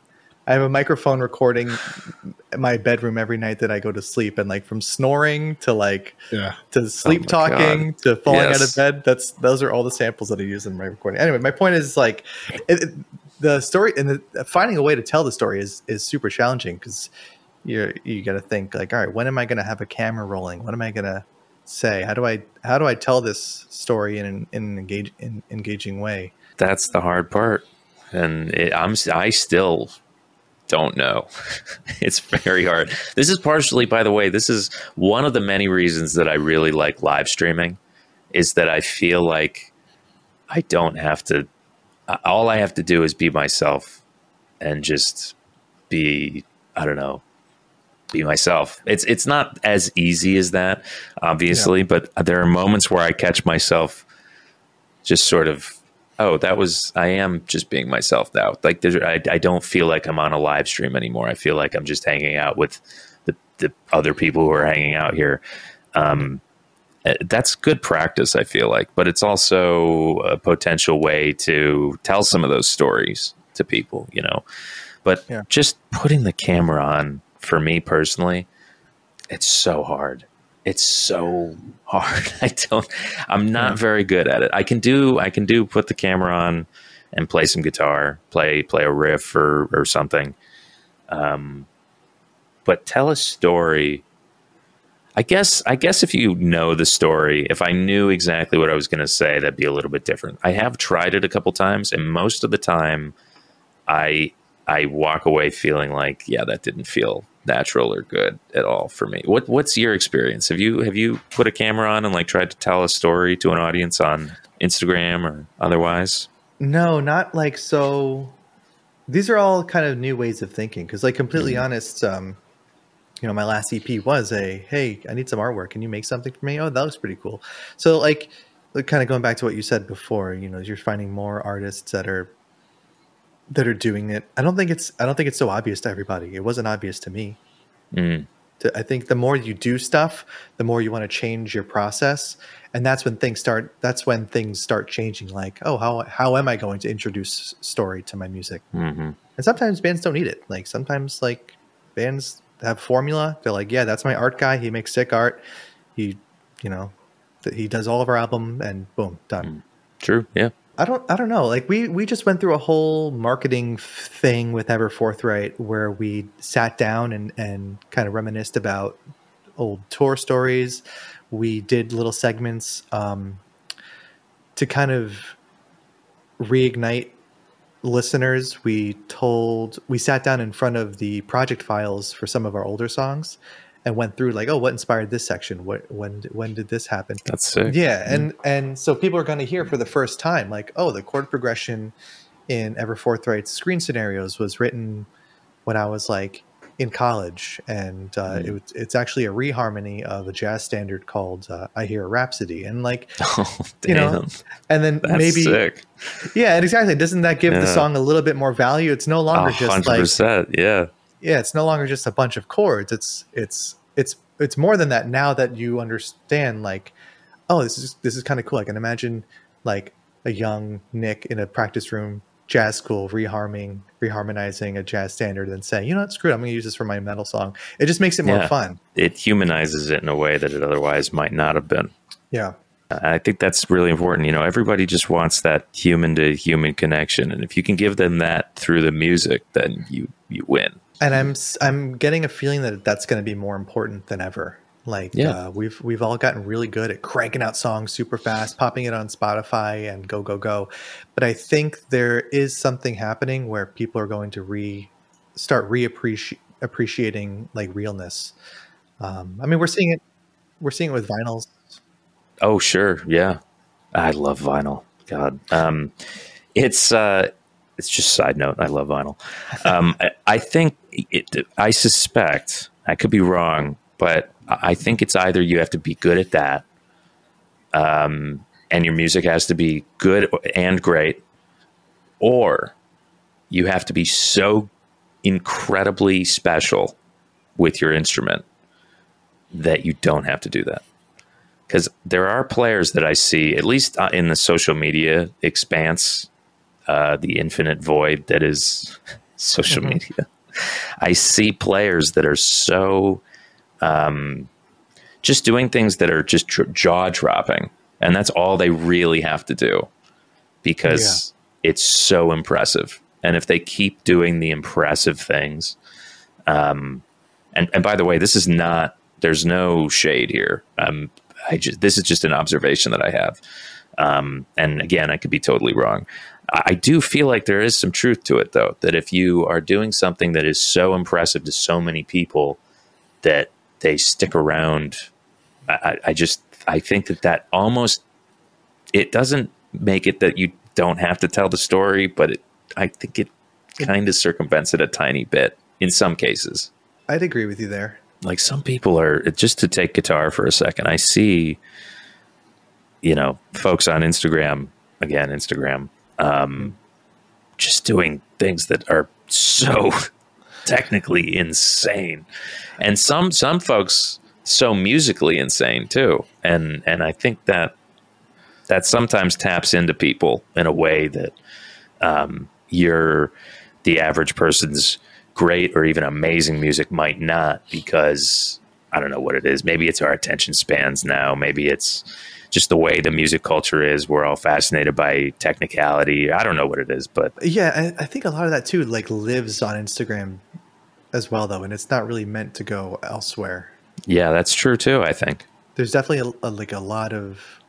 I have a microphone recording my bedroom every night that I go to sleep, and like from snoring to like Yeah. to sleep my talking God. to falling out Yes. of bed. That's those are all the samples that I use in my recording. Anyway, my point is like it, it- the story and the, finding a way to tell the story is is super challenging because you you got to think like, all right, when am I going to have a camera rolling? What am I going to say? How do I how do I tell this story in an, in an engage in engaging way? That's the hard part. And it, I'm, I still don't know. It's very hard. This is partially, by the way, this is one of the many reasons that I really like live streaming is that I feel like I don't have to, all I have to do is be myself and just be, I don't know, be myself. It's, it's not as easy as that, obviously, yeah. But there are moments where I catch myself just sort of, oh, that was, I am just being myself now. Like, there's, I, I don't feel like I'm on a live stream anymore. I feel like I'm just hanging out with the, the other people who are hanging out here. Um, that's good practice, I feel like, but it's also a potential way to tell some of those stories to people, you know, but yeah. Just putting the camera on for me personally, it's so hard. It's so hard. I don't, I'm not yeah. very good at it. I can do, I can do put the camera on and play some guitar, play, play a riff or, or something. Um, but tell a story. I guess, I guess if you know the story, if I knew exactly what I was going to say, that'd be a little bit different. I have tried it a couple times, and most of the time I, I walk away feeling like, yeah, that didn't feel natural or good at all for me. What what's your experience? Have you have you put a camera on and like tried to tell a story to an audience on Instagram or otherwise? No, not like so. These are all kind of new ways of thinking because, like, completely mm-hmm. honest, um, you know, my last E P was a hey, I need some artwork. Can you make something for me? Oh, that looks pretty cool. So, like, like kind of going back to what you said before, you know, you're finding more artists that are that are doing it. I don't think it's I don't think it's so obvious to everybody. It wasn't obvious to me. Mm. To, I think the more you do stuff, the more you want to change your process, and that's when things start. That's when things start changing. Like, oh, how how am I going to introduce story to my music? Mm-hmm. And sometimes bands don't need it. Like sometimes, like bands have formula. They're like, yeah, that's my art guy. He makes sick art. He, you know, th- he does all of our album, and boom, done. Mm. True. Yeah. I don't I don't know. Like we we just went through a whole marketing thing with Ever Forthright where we sat down and, and kind of reminisced about old tour stories. We did little segments um, to kind of reignite listeners. We told we sat down in front of the project files for some of our older songs and went through like, oh, what inspired this section? What when when did this happen? That's sick. Yeah, and and so people are going to hear for the first time, like, oh, the chord progression in Ever Forthright's Screen Scenarios was written when I was like in college, and uh, mm. it, it's actually a reharmony of a jazz standard called uh, "I Hear a Rhapsody," and like, oh, damn. you know, and then That's maybe, sick. yeah, and exactly, doesn't that give yeah. the song a little bit more value? It's no longer just like one hundred percent, yeah. Yeah, it's no longer just a bunch of chords. It's it's it's it's more than that now that you understand like, oh, this is this is kind of cool. I can imagine like a young Nick in a practice room jazz school reharming reharmonizing a jazz standard and saying, you know what, screw it, I'm going to use this for my metal song. It just makes it more yeah. fun. It humanizes it in a way that it otherwise might not have been. Yeah. I think that's really important. You know, everybody just wants that human to human connection. And if you can give them that through the music, then you, you win. And I'm I'm getting a feeling that that's going to be more important than ever. Like yeah. uh, we've we've all gotten really good at cranking out songs super fast, popping it on Spotify, and go go go. But I think there is something happening where people are going to re start reappreciating appreciating like realness. Um, I mean, we're seeing it. We're seeing it with vinyls. Oh sure, yeah. I love vinyl. God, um, it's. Uh, It's just a side note. I love vinyl. Um, I, I think it, I suspect, I could be wrong, but I think it's either you have to be good at that, um, and your music has to be good and great, or you have to be so incredibly special with your instrument that you don't have to do that. Because there are players that I see, at least in the social media expanse, Uh, the infinite void that is social mm-hmm. media. I see players that are so um, just doing things that are just tr- jaw dropping, and that's all they really have to do because yeah. it's so impressive. And if they keep doing the impressive things, um, and and by the way, this is not. There's no shade here. Um, I just this is just an observation that I have. Um, and again, I could be totally wrong. I do feel like there is some truth to it, though, that if you are doing something that is so impressive to so many people that they stick around, I, I just, I think that that almost, it doesn't make it that you don't have to tell the story, but it, I think it kind of circumvents it a tiny bit in some cases. I'd agree with you there. Like some people are, just to take guitar for a second, I see, you know, folks on Instagram, again, Instagram, um, just doing things that are so technically insane. And some, some folks so musically insane too. And, and I think that that sometimes taps into people in a way that, um, you're the average person's great or even amazing music might not, because I don't know what it is. Maybe it's our attention spans now. Maybe it's just the way the music culture is. We're all fascinated by technicality. I don't know what it is, but yeah, I, I think a lot of that too, like lives on Instagram as well, though. And it's not really meant to go elsewhere. Yeah, that's true too. I think there's definitely a, a, like a lot of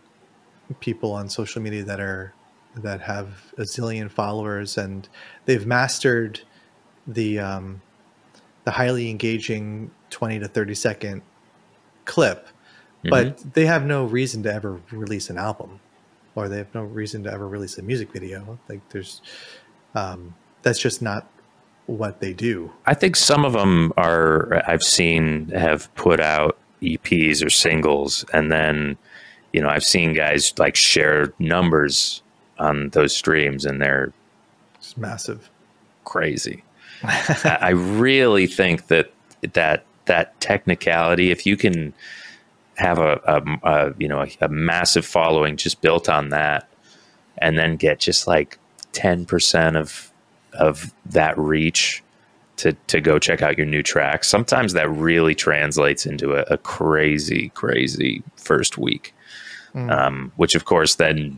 people on social media that are, that have a zillion followers, and they've mastered the, um, the highly engaging twenty to thirty second clip. But mm-hmm. they have no reason to ever release an album, or they have no reason to ever release a music video. Like there's, um, that's just not what they do. I think some of them are, I've seen have put out E Ps or singles. And then, you know, I've seen guys like share numbers on those streams, and they're it's massive, crazy. I, I really think that that, that technicality, if you can have a, a, a you know, a, a massive following just built on that, and then get just like ten percent of, of that reach to, to go check out your new track. Sometimes that really translates into a, a crazy, crazy first week. Mm. Um, which of course then,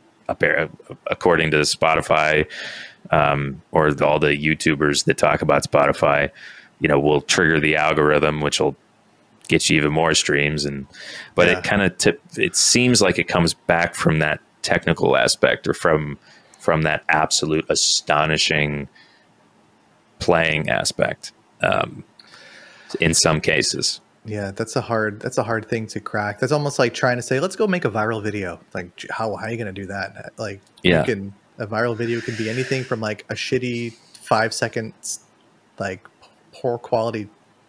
according to Spotify, um, or all the YouTubers that talk about Spotify, you know, will trigger the algorithm, which will get you even more streams. And but yeah. it kind of tip it seems like it comes back from that technical aspect, or from from that absolute astonishing playing aspect, um, in some cases. Yeah, that's a hard that's a hard thing to crack. That's almost like trying to say, let's go make a viral video. Like how how are you going to do that? Like yeah. you can a viral video can be anything from like a shitty five seconds, like poor quality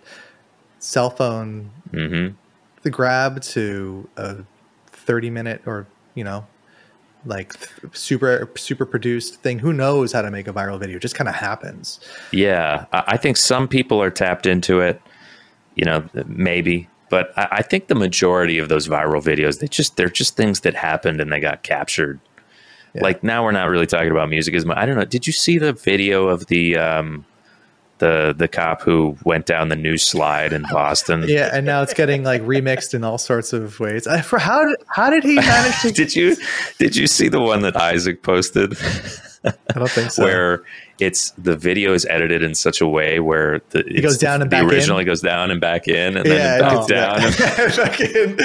cell phone, mm-hmm. the grab, to a thirty minute or, you know, like super, super produced thing. Who knows how to make a viral video? It just kind of happens. Yeah. I think some people are tapped into it, you know, maybe, but I think the majority of those viral videos, they just, they're just things that happened and they got captured. Yeah. Like now we're not really talking about music as much. I don't know. Did you see the video of the, um, the the cop who went down the new slide in Boston? Yeah, and now it's getting like remixed in all sorts of ways. I, for how did how did he manage to? did you did you see the one that Isaac posted? I don't think so. Where it's the video is edited in such a way where the it goes down and the back originally in. goes down and back in, and yeah, then back oh, down yeah. and back in.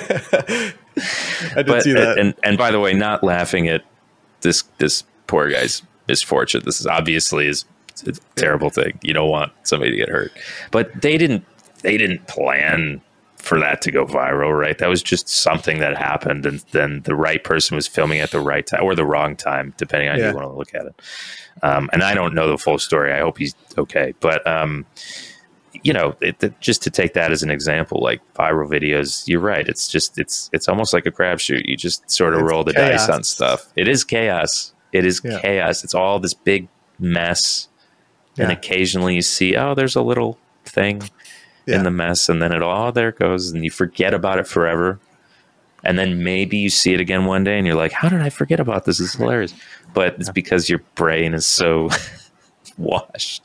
I did but, see that. And and by the way, not laughing at this this poor guy's misfortune. This is obviously is. It's a terrible thing. You don't want somebody to get hurt, but they didn't, they didn't plan for that to go viral, right? That was just something that happened. And then the right person was filming at the right time or the wrong time, depending on yeah. how you want to look at it. Um, and I don't know the full story. I hope he's okay. But, um, you know, it, it, just to take that as an example, like viral videos, you're right. It's just, it's, it's almost like a crapshoot. You just sort of it's roll the chaos. dice on stuff. It is chaos. It is yeah. chaos. It's all this big mess. Yeah. And occasionally you see, oh, there's a little thing yeah. in the mess, and then it all there it goes, and you forget about it forever. And then maybe you see it again one day, and you're like, how did I forget about this? This is hilarious. But it's because your brain is so washed.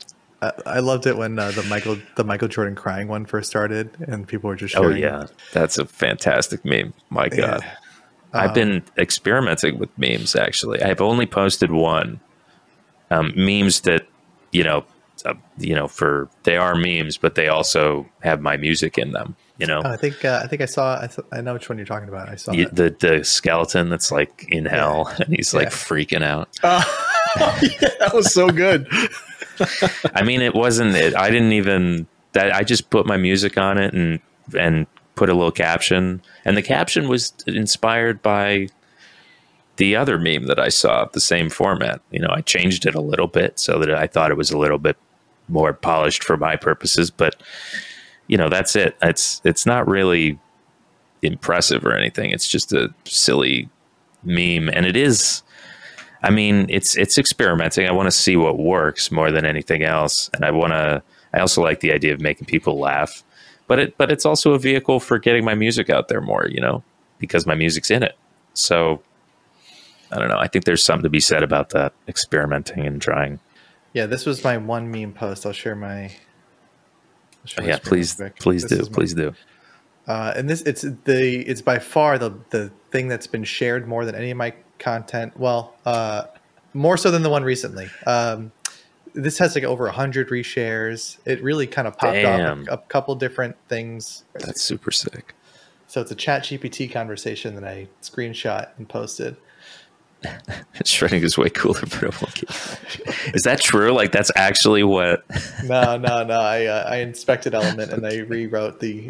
I, I loved it when uh, the Michael the Michael Jordan crying one first started, and people were just Oh sharing. yeah, that's a fantastic meme. My God, Yeah. I've Um, been experimenting with memes. Actually, I've only posted one um, memes that you know, uh, you know, for they are memes, but they also have my music in them. You know, Oh, I think uh, I think I saw. I, th- I know which one you're talking about. I saw Y- it. the the skeleton that's like in hell, and he's like Yeah. freaking out. Uh, yeah, that was so good. I mean, it wasn't. It, I didn't even that. I just put my music on it and and put a little caption, and the caption was inspired by the other meme that I saw, the same format. You know, I changed it a little bit so that I thought it was a little bit more polished for my purposes, but you know, that's it. It's it's not really impressive or anything. It's just a silly meme, and it is. I mean, it's it's experimenting. I want to see what works more than anything else, and I want to. I also like the idea of making people laugh, but it but it's also a vehicle for getting my music out there more. You know, because my music's in it. So I don't know. I think there's something to be said about that, experimenting and trying. Yeah, this was my one meme post. I'll share my. I'll share my Yeah, screen please, real quick. please This do, is my- please do. Uh, and this it's the it's by far the the thing that's been shared more than any of my content. Well, uh, more so than the one recently. Um, this has like over a hundred reshares. It really kind of popped Damn. off a, a couple different things. That's super sick. So it's a Chat G P T conversation that I screenshot and posted. Shredding is way cooler, but I won't keep. Is that true? Like that's actually what? No, no, no. I uh, I inspected Element and I rewrote the.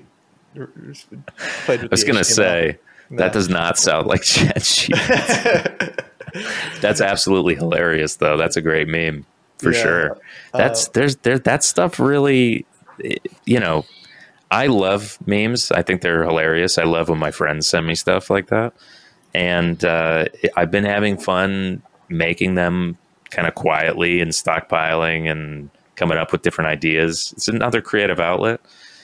Played with I was the gonna H T M L. say No. that does not sound like ChatGPT. That's absolutely hilarious, though. That's a great meme for Yeah, sure. That's uh, there's there that stuff really, you know. I love memes. I think they're hilarious. I love when my friends send me stuff like that, and uh, I've been having fun making them kind of quietly and stockpiling and coming up with different ideas. It's another creative outlet.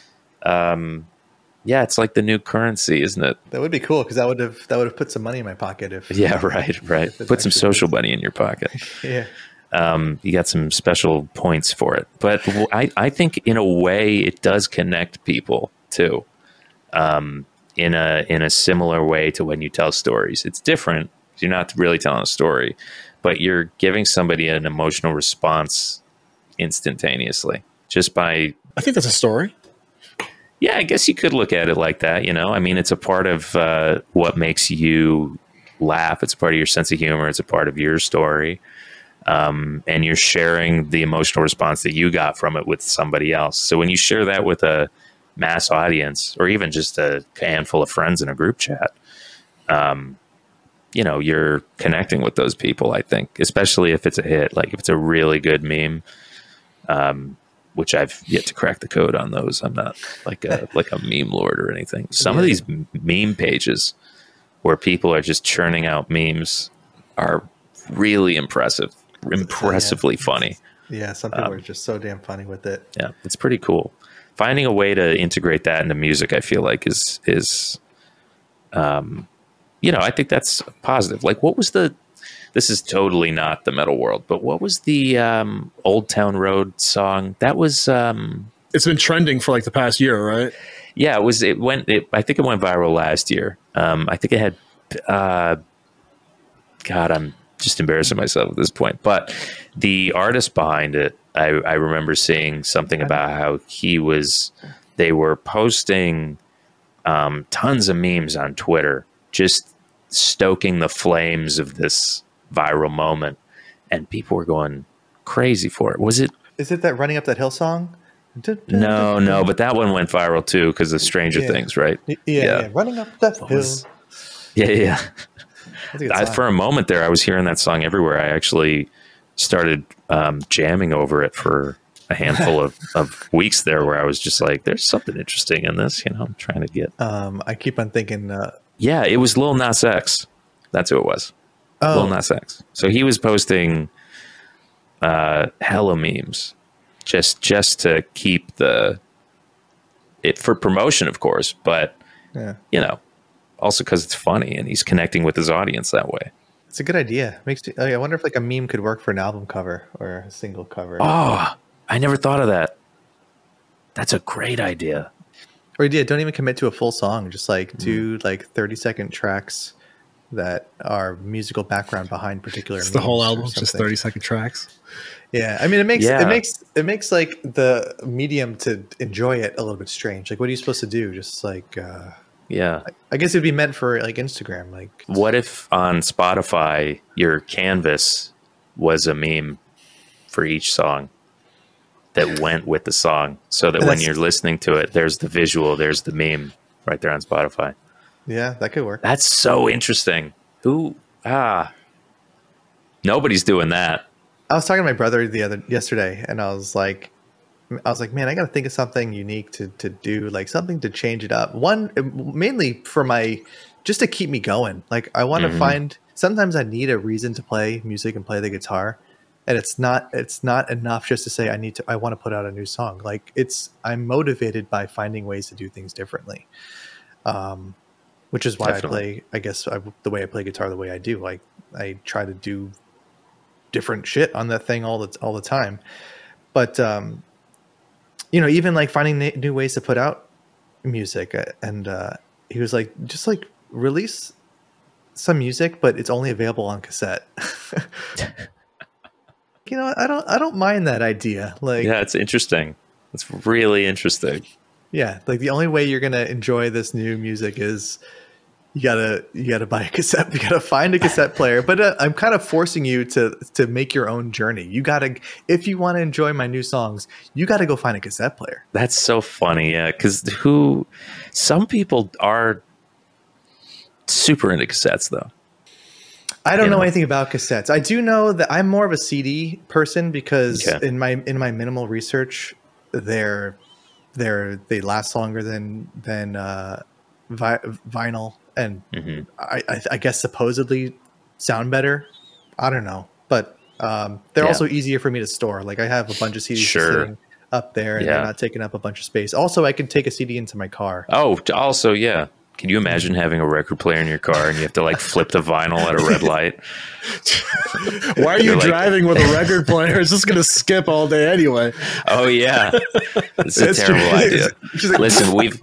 Um, yeah, it's like the new currency, isn't it? That would be cool because that would have that would have put some money in my pocket if Yeah, right, right. If it Put some actually social is. money in your pocket. yeah. Um, you got some special points for it. But w- I, I think in a way it does connect people too. Um, in a in a similar way to when you tell stories. It's different. You're not really telling a story, but you're giving somebody an emotional response instantaneously just by. I think that's a story. Yeah, I guess you could look at it like that. You know, I mean, it's a part of uh, what makes you laugh. It's a part of your sense of humor. It's a part of your story. Um, and you're sharing the emotional response that you got from it with somebody else. So when you share that with a mass audience or even just a handful of friends in a group chat, um, you know, you're connecting with those people, I think, especially if it's a hit, like if it's a really good meme, um, which I've yet to crack the code on those. I'm not like a, like a meme lord or anything. Some of Yeah. these m- meme pages where people are just churning out memes are really impressive, impressively funny. Yeah, some people Um, are just so damn funny with it. Yeah, it's pretty cool. Finding a way to integrate that into music, I feel like is is, um, you know, I think that's positive. Like, what was the? This is totally not the metal world, but what was the um, Old Town Road song? That was, um, It's been trending for like the past year, right? yeah, it was. It went. It, I think it went viral last year. Um, I think it had. Uh, God, I'm just embarrassing myself at this point. But the artist behind it, I, I remember seeing something about how he was. They were posting um, tons of memes on Twitter, just stoking the flames of this viral moment, and people were going crazy for it. Was it? Is it that running up that hill song? No, no, but that one went viral too because of Stranger Yeah. Things, right? Yeah, yeah, running up that hill. was- Yeah, yeah. That's a good I, song. for a moment there, I was hearing that song everywhere. I actually started um, jamming over it for a handful of, of weeks there, where I was just like, "There's something interesting in this." You know, I'm trying to get. um, I keep on thinking. Uh, Yeah, it was Lil Nas X. That's who it was. Lil oh, Nas X. So he was posting uh, hella memes, just just to keep the it for promotion, of course, but yeah, you know, also because it's funny and he's connecting with his audience that way. it's a good idea. Makes me, I wonder if like a meme could work for an album cover or a single cover. Oh, I never thought of that. That's a great idea. Or yeah, don't even commit to a full song. Just like do like thirty second tracks that are musical background behind particular. It's the whole memes or album, just something. thirty second tracks. Yeah, I mean, it makes Yeah. it makes it makes like the medium to enjoy it a little bit strange. Like, what are you supposed to do? Just like, uh, Yeah. I guess it'd be meant for like Instagram. Like, What if on Spotify your canvas was a meme for each song that went with the song, so that when That's- you're listening to it, there's the visual, there's the meme right there on Spotify. yeah, that could work. That's so interesting. Who ah nobody's doing that. I was talking to my brother the other yesterday, and I was like, I was like, man, I got to think of something unique to to do, like something to change it up. One, mainly for my, just to keep me going. Like, I want to Mhm. find. Sometimes I need a reason to play music and play the guitar, and it's not it's not enough just to say I need to. I want to put out a new song. Like, it's I'm motivated by finding ways to do things differently. Um, which is why Definitely. I play. I guess I, the way I play guitar, the way I do. Like, I try to do different shit on that thing all the all the time. But um, you know, even like finding na- new ways to put out music, uh, and uh, he was like, just like release some music, but it's only available on cassette. You know, I don't I don't mind that idea. Like, Yeah, it's interesting. It's really interesting. yeah, like the only way you're gonna enjoy this new music is you gotta you gotta buy a cassette. You gotta find a cassette player. But uh, I'm kind of forcing you to to make your own journey. You gotta, if you want to enjoy my new songs, you gotta go find a cassette player. That's so funny, yeah. Because who, some people are super into cassettes, though. I don't You know know. anything about cassettes. I do know that I'm more of a C D person because Okay. in my in my minimal research, they're they're they last longer than than uh, vi- vinyl, and Mhm. I, I, I guess supposedly sound better. I don't know, but um, they're Yeah. also easier for me to store. Like, I have a bunch of C Ds Sure. sitting up there, and Yeah. they're not taking up a bunch of space. Also, I can take a C D into my car. Oh, also, yeah. Can you imagine having a record player in your car and you have to like flip the vinyl at a red light? Why are you You're like- driving with a record player? It's just going to skip all day anyway. Oh yeah, it's a It's terrible true. idea. She's like, Listen, we've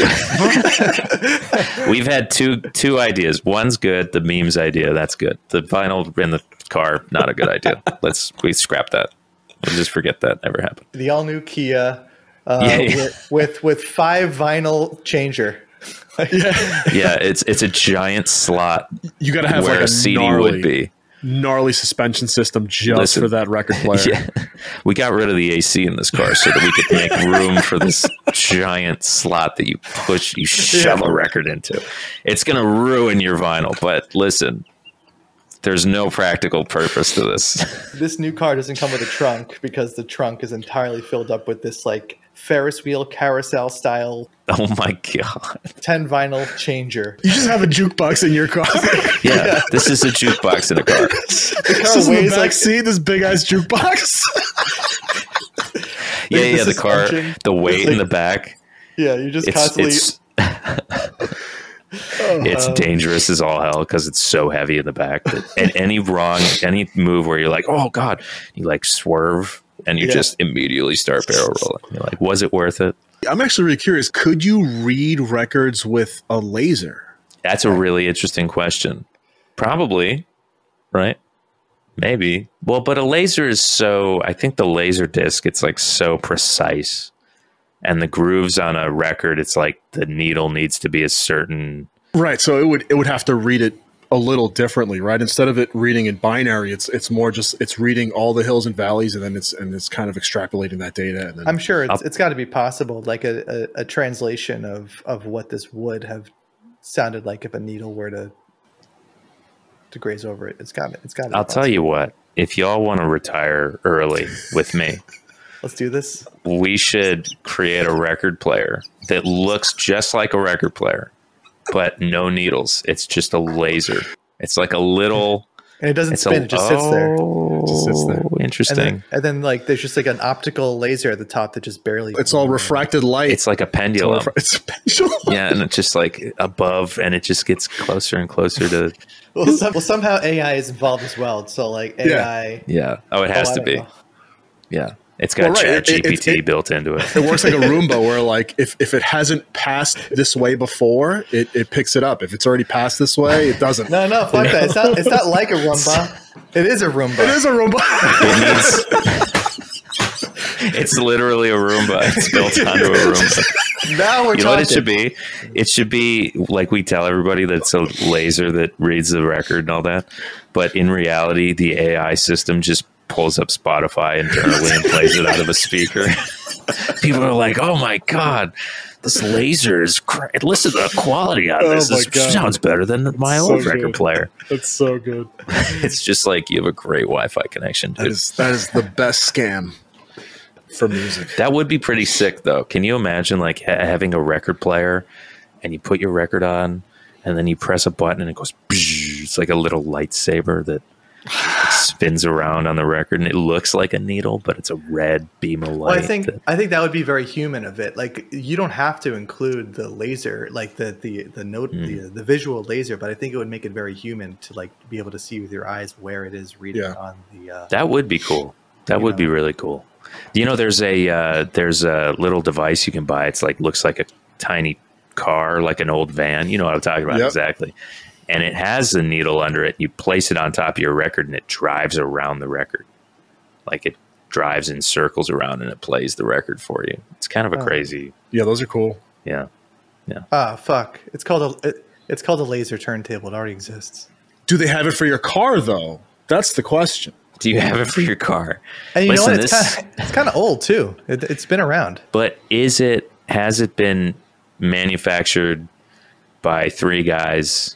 we've had two two ideas. One's good, the memes idea. That's good. The vinyl in the car, not a good idea. Let's we scrap that. We'll just forget that ever happened. the all new Kia uh, Yeah, yeah. With, with with five vinyl changer. Yeah. Yeah, it's it's a giant slot You got to have where like a a C D gnarly, would be. gnarly suspension system just Listen. for that record player. Yeah, we got rid of the A C in this car so that we could make room for this giant slot that you push, you shove a record into. It's going to ruin your vinyl, but listen, there's no practical purpose to this. This new car doesn't come with a trunk because the trunk is entirely filled up with this like Ferris wheel carousel style Oh my god! ten vinyl changer. You just have a jukebox in your car. Yeah, this is a jukebox in a car. The This is in the weighs back like- seat, this big ass jukebox. Yeah, the yeah, the car, suspension. the weight in like- the back. Yeah, you just It's constantly. it's it's dangerous as all hell because it's so heavy in the back. That, and any wrong, any move where you're like, oh god, you like swerve and you Yeah. just immediately start barrel rolling. You're like, was it worth it? I'm actually really curious. Could you read records with a laser? That's a really interesting question. Probably, right? Maybe. Well, but a laser is so, I think the laser disc, it's like so precise. And the grooves on a record, it's like the needle needs to be a certain. Right. So it would it would have to read it a little differently, right? Instead of it reading in binary, it's it's more just it's reading all the hills and valleys, and then it's and it's kind of extrapolating that data. And then I'm sure it's, it's got to be possible, like a, a, a translation of, of what this would have sounded like if a needle were to to graze over it. It's got it's got. I'll tell you what, if y'all want to retire early with me, Let's do this. we should create a record player that looks just like a record player, but no needles. It's just a laser. It's like a little. And it doesn't It's spin; a, it just sits there. Oh, Just sits there. interesting. And then, and then, like, there's just like an optical laser at the top that just barely. it's all refracted light. it's like a It's all pendulum. refra- it's a pendulum. Yeah, and it's just like above, and it just gets closer and closer to. Well, some, well, somehow A I is involved as well. So, like, A I. Yeah. Oh, it has Oh, I to don't be. know. Yeah, It's got Well, right. Chat It- G P it- T it- built into it. It works like a Roomba where like if, if it hasn't passed this way before, it, it picks it up. If it's already passed this way, it doesn't. No, no, fuck that. It's not. It's not like a Roomba. It is a Roomba. It is a Roomba. It needs, it's literally a Roomba. It's built onto a Roomba. Now we're You know talking. what it should be? It should be like we tell everybody that's a laser that reads the record and all that. But in reality, the A I system just pulls up Spotify internally and plays it out of a speaker. People are like, "Oh my god, this laser is cra- listen to the quality on Oh this. my This God. sounds better than my So old record good. player." That's so good. It's just like you have a great Wi-Fi connection, That dude. is that is the best scam for music. That would be pretty sick, though. Can you imagine like ha- having a record player and you put your record on and then you press a button and it goes, bzzz. It's like a little lightsaber that spins around on the record and it looks like a needle, but it's a red beam of light. Well, I think that- I think that would be very human of it. Like you don't have to include the laser, like the the the note, Mm. the the visual laser, but I think it would make it very human to like be able to see with your eyes where it is reading Yeah. on the. Uh, that would be cool. That You would be know. really cool. You know, there's a uh, there's a little device you can buy. It's like looks like a tiny car, like an old van. You know what I'm talking about Yep. exactly. And it has a needle under it. You place it on top of your record, and it drives around the record, like it drives in circles around, and it plays the record for you. It's kind of a Oh. crazy, Yeah, those are cool. yeah. ah, fuck! It's called a it, it's called a laser turntable. It already exists. Do they have it for your car though? That's the question. Do you have it for your car? And you Listen, know what? It's this- kind of it's kind of old too. It, it's been around. But is it? Has it been manufactured by three guys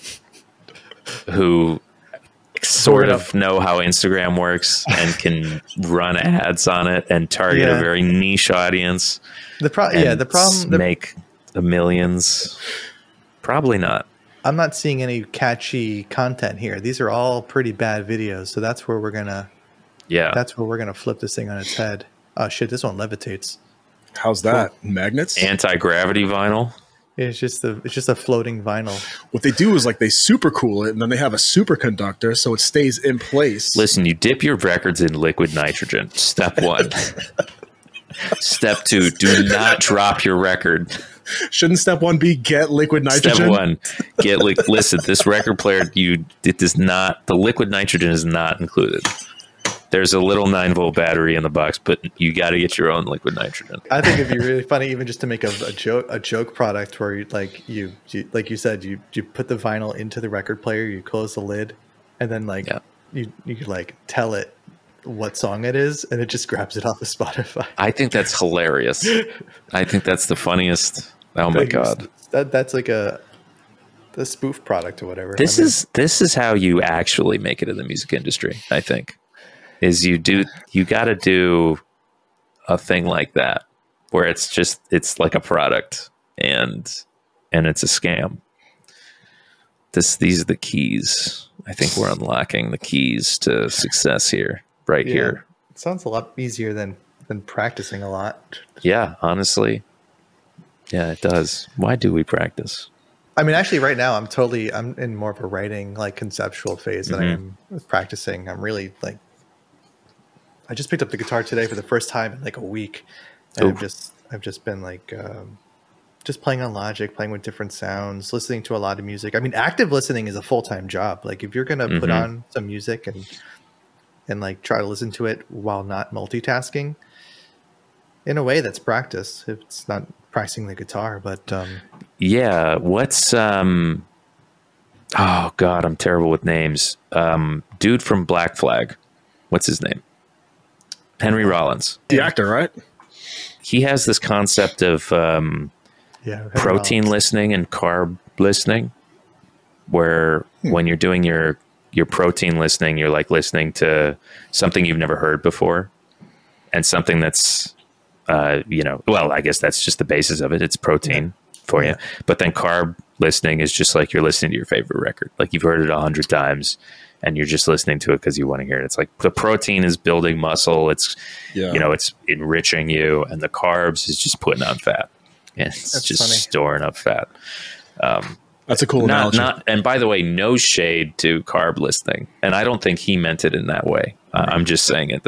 who sort of know how Instagram works and can run ads on it and target Yeah. a very niche audience? The pro- and yeah, the problem. The, make the millions. Probably not. I'm not seeing any catchy content here. These are all pretty bad videos. So that's where we're gonna Yeah. that's where we're gonna flip this thing on its head. Oh shit! This one levitates. How's that? Magnets? Anti-gravity vinyl. It's just a it's just a floating vinyl. What they do is like they super cool it and then they have a superconductor so it stays in place. Listen, you dip your records in liquid nitrogen. Step one. Step two, do not drop your record. Shouldn't step one be get liquid nitrogen? Step one, get li- listen. This record player, you it does not. The liquid nitrogen is not included. There's a little nine volt battery in the box, but you got to get your own liquid nitrogen. I think it'd be really funny even just to make a, a joke a joke product where you like you, you like you said you you put the vinyl into the record player, you close the lid, and then like Yeah. you you could like tell it what song it is, and it just grabs it off of Spotify. I think that's hilarious. I think that's the funniest. Oh my god. that that's like a the spoof product or whatever. This I mean, is this is how you actually make it in the music industry, I think. Is you do you got to do a thing like that where it's just it's like a product and and it's a scam. This these are the keys. I think we're unlocking the keys to success here, right yeah, here. it sounds a lot easier than than practicing a lot. Yeah, honestly. Yeah, it does. Why do we practice? I mean, actually, right now I'm totally I'm in more of a writing like conceptual phase than I Mhm. am with practicing. I'm really like I just picked up the guitar today for the first time in like a week, and I've Oof. just I've just been like um, just playing on Logic, playing with different sounds, listening to a lot of music. I mean, active listening is a full time job. Like if you're gonna put Mhm. on some music and and like try to listen to it while not multitasking, in a way that's practice. It's not practicing the guitar, but um, Yeah, what's um oh god, I'm terrible with names. Um dude from Black Flag. What's his name? Henry Rollins. The actor, right? He has this concept of um yeah, protein listening and carb listening where when you're doing your your protein listening, you're like listening to something you've never heard before and something that's uh you know, well, I guess that's just the basis of it. It's protein for Yeah. you. But then carb listening is just like you're listening to your favorite record. Like you've heard it a hundred times and you're just listening to it because you want to hear it. It's like the protein is building muscle. It's, Yeah. you know, it's enriching you, and the carbs is just putting on fat. And it's That's just funny. storing up fat. That's a cool Not, analogy. not, and by the way, no shade to carb listening. And I don't think he meant it in that way. Uh, I'm just saying it that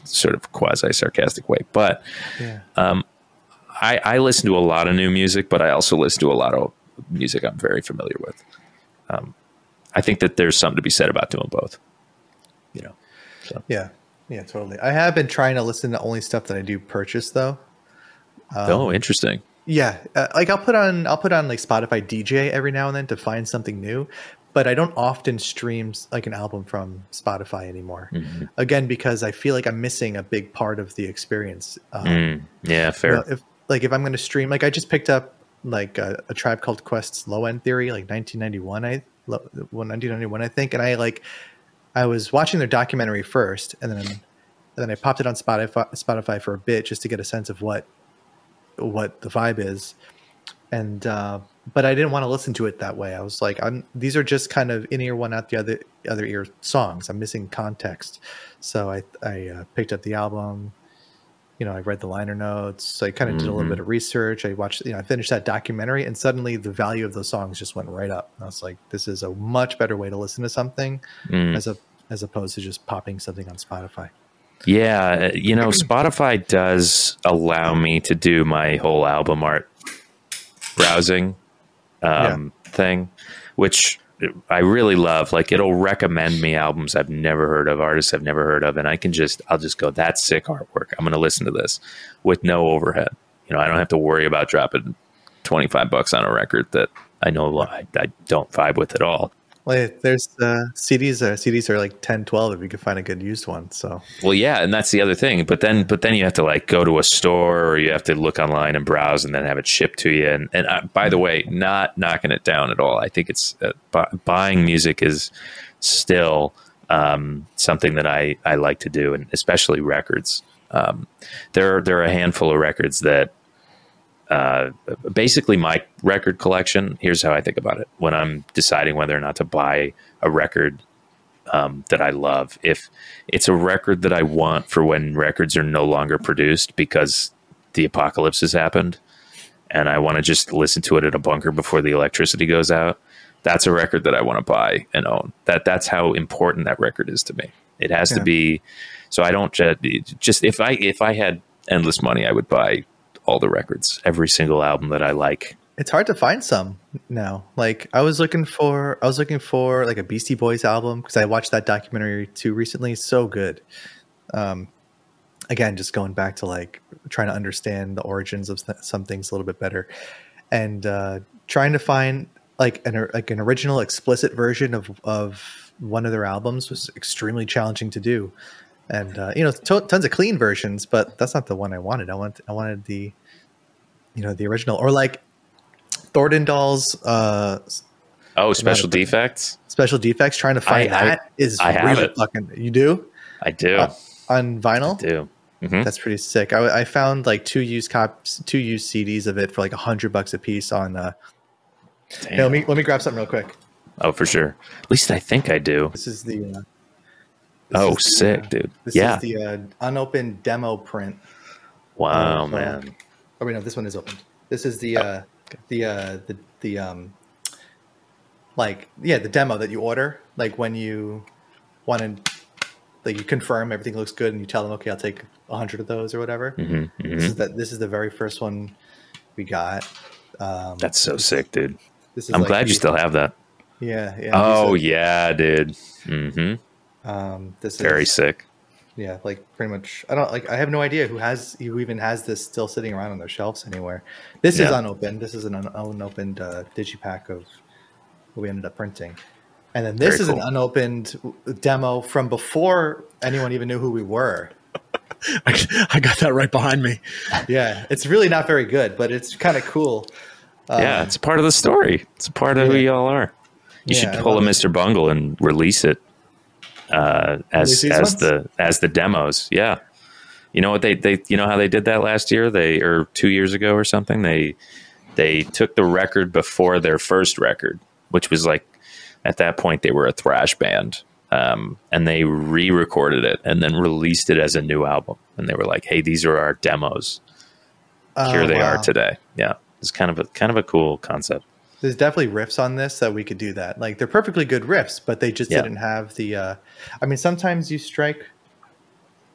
sort of quasi sarcastic way. But Yeah. um, I, I listen to a lot of new music, but I also listen to a lot of music I'm very familiar with. Um, I think that there's something to be said about doing both. You know. So. Yeah. Yeah, totally. I have been trying to listen to only stuff that I do purchase, though. Um, oh, interesting. Yeah, uh, like I'll put on I'll put on like Spotify D J every now and then to find something new, but I don't often stream like an album from Spotify anymore. Mm-hmm. Again, because I feel like I'm missing a big part of the experience. Um, mm, yeah, fair. You know, if like if I'm going to stream, like I just picked up like a, a Tribe Called Quest's Low End Theory, like nineteen ninety-one, I nineteen ninety-one, I think, and I like I was watching their documentary first, and then and then I popped it on Spotify Spotify for a bit just to get a sense of what. what the vibe is, and uh but I didn't want to listen to it that way. I was like, I'm these are just kind of in ear one out the other other ear songs. I'm missing context. So I I uh, picked up the album, you know, I read the liner notes, so I kind of mm-hmm. did a little bit of research. I watched, you know, I finished that documentary, and suddenly the value of those songs just went right up. And I was like, this is a much better way to listen to something mm. as a as opposed to just popping something on Spotify. Yeah, you know, Spotify does allow me to do my whole album art browsing um, yeah. thing, which I really love. Like, it'll recommend me albums I've never heard of, artists I've never heard of, and I can just, I'll just go, that's sick artwork. I'm going to listen to this with no overhead. You know, I don't have to worry about dropping twenty-five bucks on a record that I know I, I don't vibe with at all. Well, there's uh, C Ds. Uh, C Ds are like ten, twelve if you can find a good used one. So, well, yeah, and that's the other thing. But then, but then you have to like go to a store, or you have to look online and browse, and then have it shipped to you. And, and uh, by the way, not knocking it down at all. I think it's uh, bu- buying music is still um, something that I, I like to do, and especially records. Um, there there are a handful of records that. Uh, basically my record collection. Here's how I think about it when I'm deciding whether or not to buy a record um, that I love. If it's a record that I want for when records are no longer produced because the apocalypse has happened and I want to just listen to it at a bunker before the electricity goes out, that's a record that I want to buy and own. That that's how important that record is to me. It has yeah. to be. So I don't just, just if I if I had endless money, I would buy all the records, every single album that I like. It's hard to find some now. Like I was looking for, I was looking for like a Beastie Boys album because I watched that documentary too recently. So good. Um, again, just going back to like trying to understand the origins of some things a little bit better, and uh, trying to find like an like an original explicit version of of one of their albums was extremely challenging to do. And, uh, you know, to- tons of clean versions, but that's not the one I wanted. I wanted, I wanted the, you know, the original, or like Thordendall's, uh, oh, Special Defects, Special Defects. Trying to find I, that I, is I really have it. fucking, you do? I do. Uh, on vinyl? I do. Mm-hmm. That's pretty sick. I, I found like two used cops, two used C Ds of it for like a hundred bucks a piece on, uh, hey, let me, let me grab something real quick. Oh, for sure. At least I think I do. This is the, uh, This oh, sick, the, uh, dude. This yeah. is the uh, unopened demo print. Wow, of, man. Um, oh, wait, no, this one is opened. This is the, uh, the, uh, the, the, um, like, yeah, the demo that you order, like when you want to, like you confirm everything looks good and you tell them, okay, I'll take a hundred of those or whatever. Mm-hmm, mm-hmm. This is that, this is the very first one we got. Um, That's so sick, dude. This is I'm like glad the, you still have that. Yeah. yeah oh, are, yeah, dude. Mm-hmm. Um, this very is, sick. Yeah, like pretty much. I don't like. I have no idea who has who even has this still sitting around on their shelves anywhere. This yeah. is unopened. This is an un- unopened uh, digipack of what we ended up printing, and then this very is cool. an unopened demo from before anyone even knew who we were. I, I got that right behind me. Yeah, it's really not very good, but it's kind of cool. Um, yeah, it's part of the story. It's a part of yeah. who y'all are. You yeah, should pull a Mister Bungle and release it. Uh, as as ones? the as the demos, yeah. You know what they they you know how they did that last year? They or two years ago or something. They they took the record before their first record, which was like at that point they were a thrash band, um, and they re-recorded it and then released it as a new album. And they were like, "Hey, these are our demos. Oh, Here they wow. are today." Yeah, it's kind of a kind of a cool concept. There's definitely riffs on this that we could do that. Like they're perfectly good riffs, but they just yeah. didn't have the. Uh, I mean, sometimes you strike.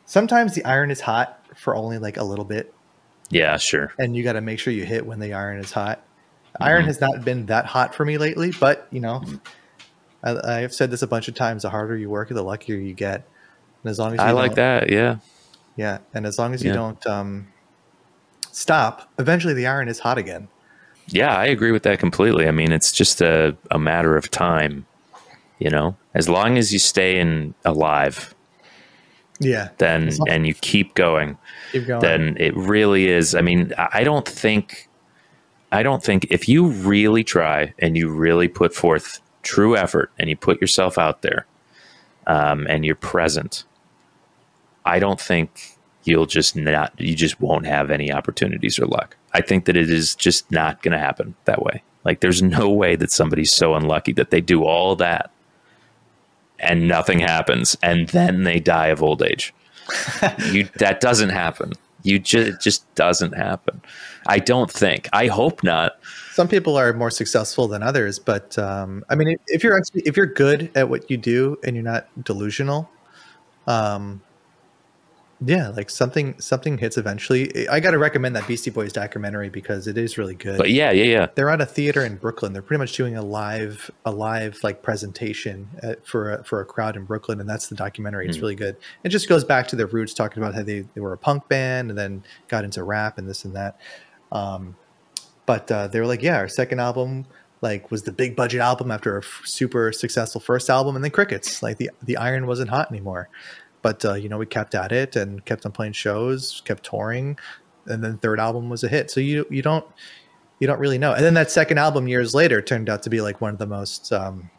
sometimes the iron is hot for only like a little bit, Yeah, sure. and you got to make sure you hit when the iron is hot. Iron has not been that hot for me lately, but you know, I, I've said this a bunch of times: the harder you work, the luckier you get. And as long as you I like don't- that. Yeah. yeah, and as long as you Yeah. don't um, stop, eventually the iron is hot again. Yeah, I agree with that completely. I mean, it's just a, a matter of time, you know, as long as you stay in alive, Yeah, then, As long- and you keep going, keep going. then it really is. I mean, I I don't think, I don't think if you really try and you really put forth true effort and you put yourself out there, um, and you're present, I don't think you'll just not, you just won't have any opportunities or luck. I think that it is just not going to happen that way. Like there's no way that somebody's so unlucky that they do all that and nothing happens and then they die of old age. you, that doesn't happen. You just, it just doesn't happen. I don't think, I hope not. Some people are more successful than others, but um, I mean, if you're actually, if you're good at what you do and you're not delusional, um, yeah, like something something hits eventually. I got to recommend that Beastie Boys documentary because it is really good. But yeah, yeah, yeah. They're at a theater in Brooklyn. They're pretty much doing a live a live like presentation at, for a, for a crowd in Brooklyn, and that's the documentary. It's Mm. really good. It just goes back to their roots, talking about how they, they were a punk band and then got into rap and this and that. Um, but uh, they were like, yeah, our second album like was the big budget album after a f- super successful first album, and then crickets. Like the the iron wasn't hot anymore. But, uh, you know, we kept at it and kept on playing shows, kept touring. And then third album was a hit. So you you don't you don't really know. And then that second album years later turned out to be like one of the most, um,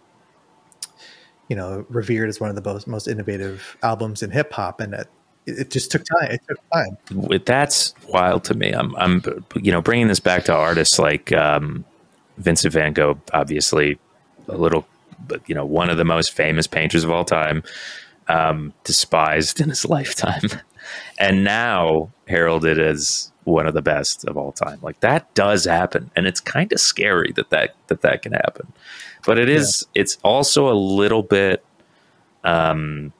you know, revered as one of the most, most innovative albums in hip hop. And it, it just took time. It took time. That's wild to me. I'm, I'm, you know, bringing this back to artists like um, Vincent Van Gogh, obviously a little, but you know, one of the most famous painters of all time, um, despised in his lifetime, and now heralded as one of the best of all time. Like that does happen, and it's kind of scary that that that that can happen. But it is. Yeah. It's also a little bit. Um,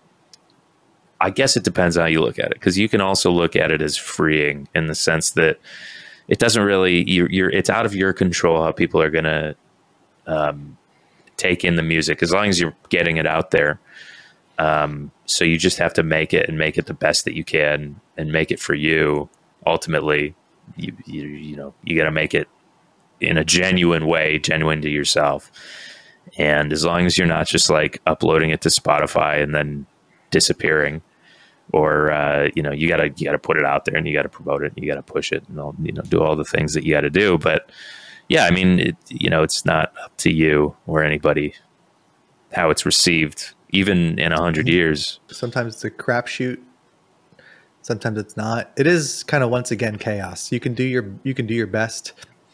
I guess it depends how you look at it, because you can also look at it as freeing in the sense that it doesn't really, you're, you're it's out of your control how people are going to um, take in the music, as long as you're getting it out there. Um, so you just have to make it and make it the best that you can and make it for you. Ultimately, you, you, you know, you got to make it in a genuine way, genuine to yourself. And as long as you're not just like uploading it to Spotify and then disappearing, or uh, you know, you gotta you gotta put it out there and you gotta promote it and you gotta push it and all, you know, do all the things that you gotta do. But yeah, I mean, it, you know, it's not up to you or anybody how it's received, even in a hundred years. Sometimes it's a crapshoot. Sometimes it's not. It is kind of, once again, chaos. You can do your you can do your best,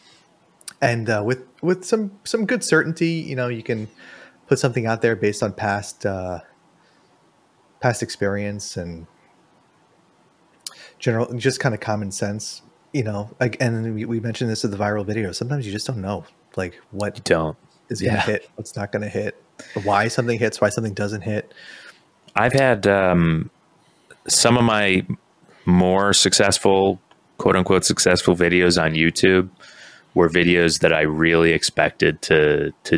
and uh, with with some some good certainty, you know, you can put something out there based on past. Uh, past experience and general, just kind of common sense, you know, like, and we, we mentioned this in the viral video. Sometimes you just don't know like what you don't is going to yeah. hit, what's not going to hit, why something hits, why something doesn't hit. I've had um, some of my more successful, quote unquote, successful videos on YouTube were videos that I really expected to, to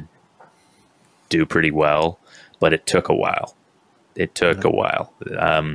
do pretty well, but it took a while. It took mm-hmm. a while. Um,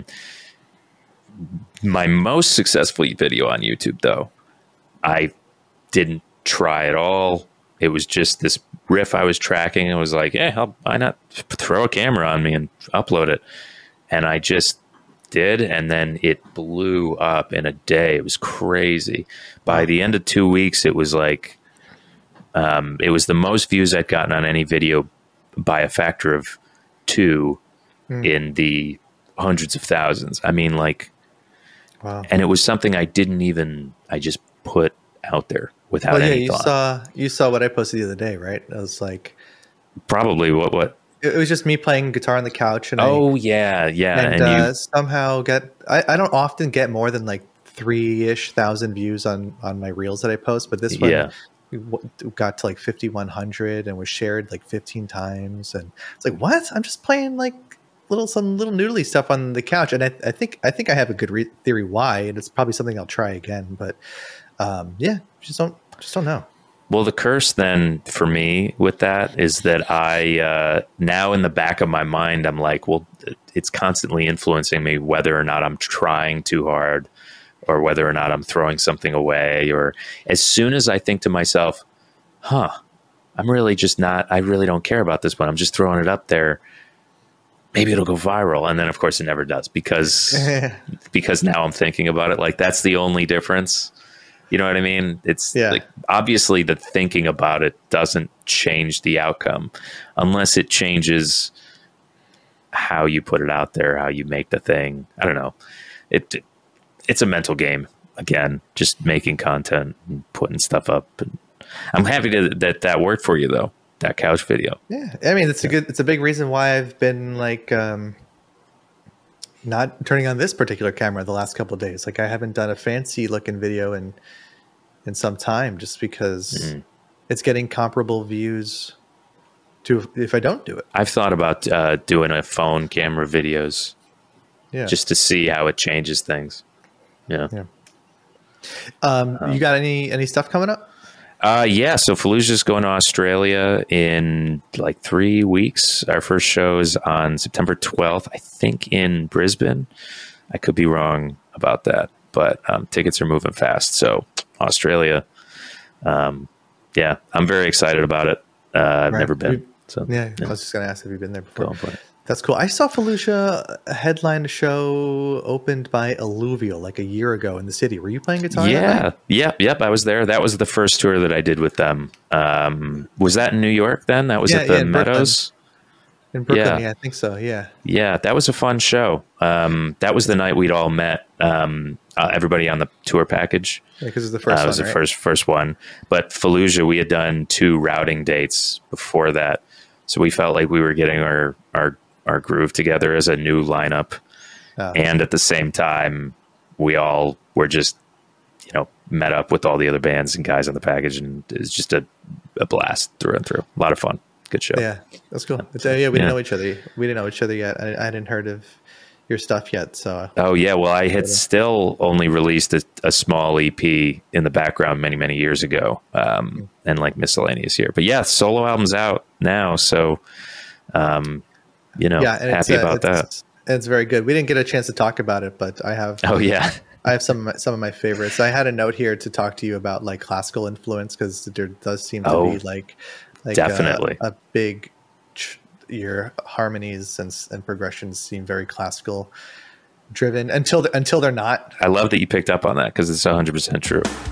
my most successful video on YouTube, though, I didn't try at all. It was just this riff I was tracking. I was like, hey, I'll, why not throw a camera on me and upload it? And I just did, and then it blew up in a day. It was crazy. By the end of two weeks, it was like, um, it was the most views I'd gotten on any video by a factor of two. Mm. In the hundreds of thousands. I mean, like, wow. And it was something I didn't even, I just put out there without well, yeah, any you thought. Saw, you saw what I posted the other day, right? I was like, probably what, what? It was just me playing guitar on the couch. And oh, I, yeah, yeah. And, and uh, you, somehow get, I, I don't often get more than like three-ish thousand views on, on my reels that I post, but this one yeah. got to like fifty-one hundred and was shared like fifteen times. And it's like, what? I'm just playing like little some little noodly stuff on the couch, and I, I think I think I have a good re- theory why, and it's probably something I'll try again. But um, yeah, just don't just don't know. Well, the curse then for me with that is that I uh, now in the back of my mind, I'm like, well, it's constantly influencing me whether or not I'm trying too hard or whether or not I'm throwing something away. Or as soon as I think to myself, huh, I'm really just not, I really don't care about this one. I'm just throwing it up there. Maybe it'll go viral. And then of course it never does because, because now I'm thinking about it. Like that's the only difference. You know what I mean? It's yeah. like obviously the thinking about it doesn't change the outcome unless it changes how you put it out there, how you make the thing. I don't know. It it's a mental game again, just making content and putting stuff up. And I'm happy to, that that worked for you though. That couch video. Yeah, I mean it's yeah. a good. It's a big reason why I've been like. Um, not turning on this particular camera the last couple of days. Like I haven't done a fancy looking video in in some time just because mm-hmm. it's getting comparable views to if I don't do it. I've thought about uh, doing a phone camera videos yeah. just to see how it changes things. Yeah. yeah. Um, um, you got any any stuff coming up? Uh, yeah, so Fallujah's going to Australia in like three weeks. Our first show is on September twelfth, I think in Brisbane. I could be wrong about that, but um, tickets are moving fast. So Australia, um, yeah, I'm very excited about it. Uh, I've right. never been. So yeah, yeah, I was just going to ask if you've been there before. That's cool. I saw Fallujah headline a show opened by Alluvial like a year ago in the city. Were you playing guitar? Yeah. Yep. Yep. I was there. That was the first tour that I did with them. Um, was that in New York then? That was yeah, at the yeah, in Meadows? Brooklyn. In Brooklyn. Yeah. yeah, I think so. Yeah. Yeah. That was a fun show. Um, that was the night we'd all met. Um, uh, everybody on the tour package. Yeah, because it was the first uh, one, It was right? the first, first one. But Fallujah, we had done two routing dates before that. So we felt like we were getting our, our, our groove together as a new lineup. Oh. And at the same time, we all were just, you know, met up with all the other bands and guys on the package. And it's just a, a blast through and through. A lot of fun. Good show. Yeah, that's cool. So, yeah, we didn't yeah. know each other. We didn't know each other yet. I, I hadn't heard of your stuff yet. So. Oh, yeah. Well, I had still only released a, a small E P in the background many, many years ago. Um, mm-hmm. And like miscellaneous here. But yeah, solo album's out now. So, um, you know, yeah, happy uh, about it's, that. It's very good. We didn't get a chance to talk about it, but I have. Oh yeah, I have some of my, some of my favorites. I had a note here to talk to you about like classical influence because there does seem to oh, be like, like definitely a, a big. Your harmonies and and progressions seem very classical driven until until they're not. I love that you picked up on that because it's one hundred percent true.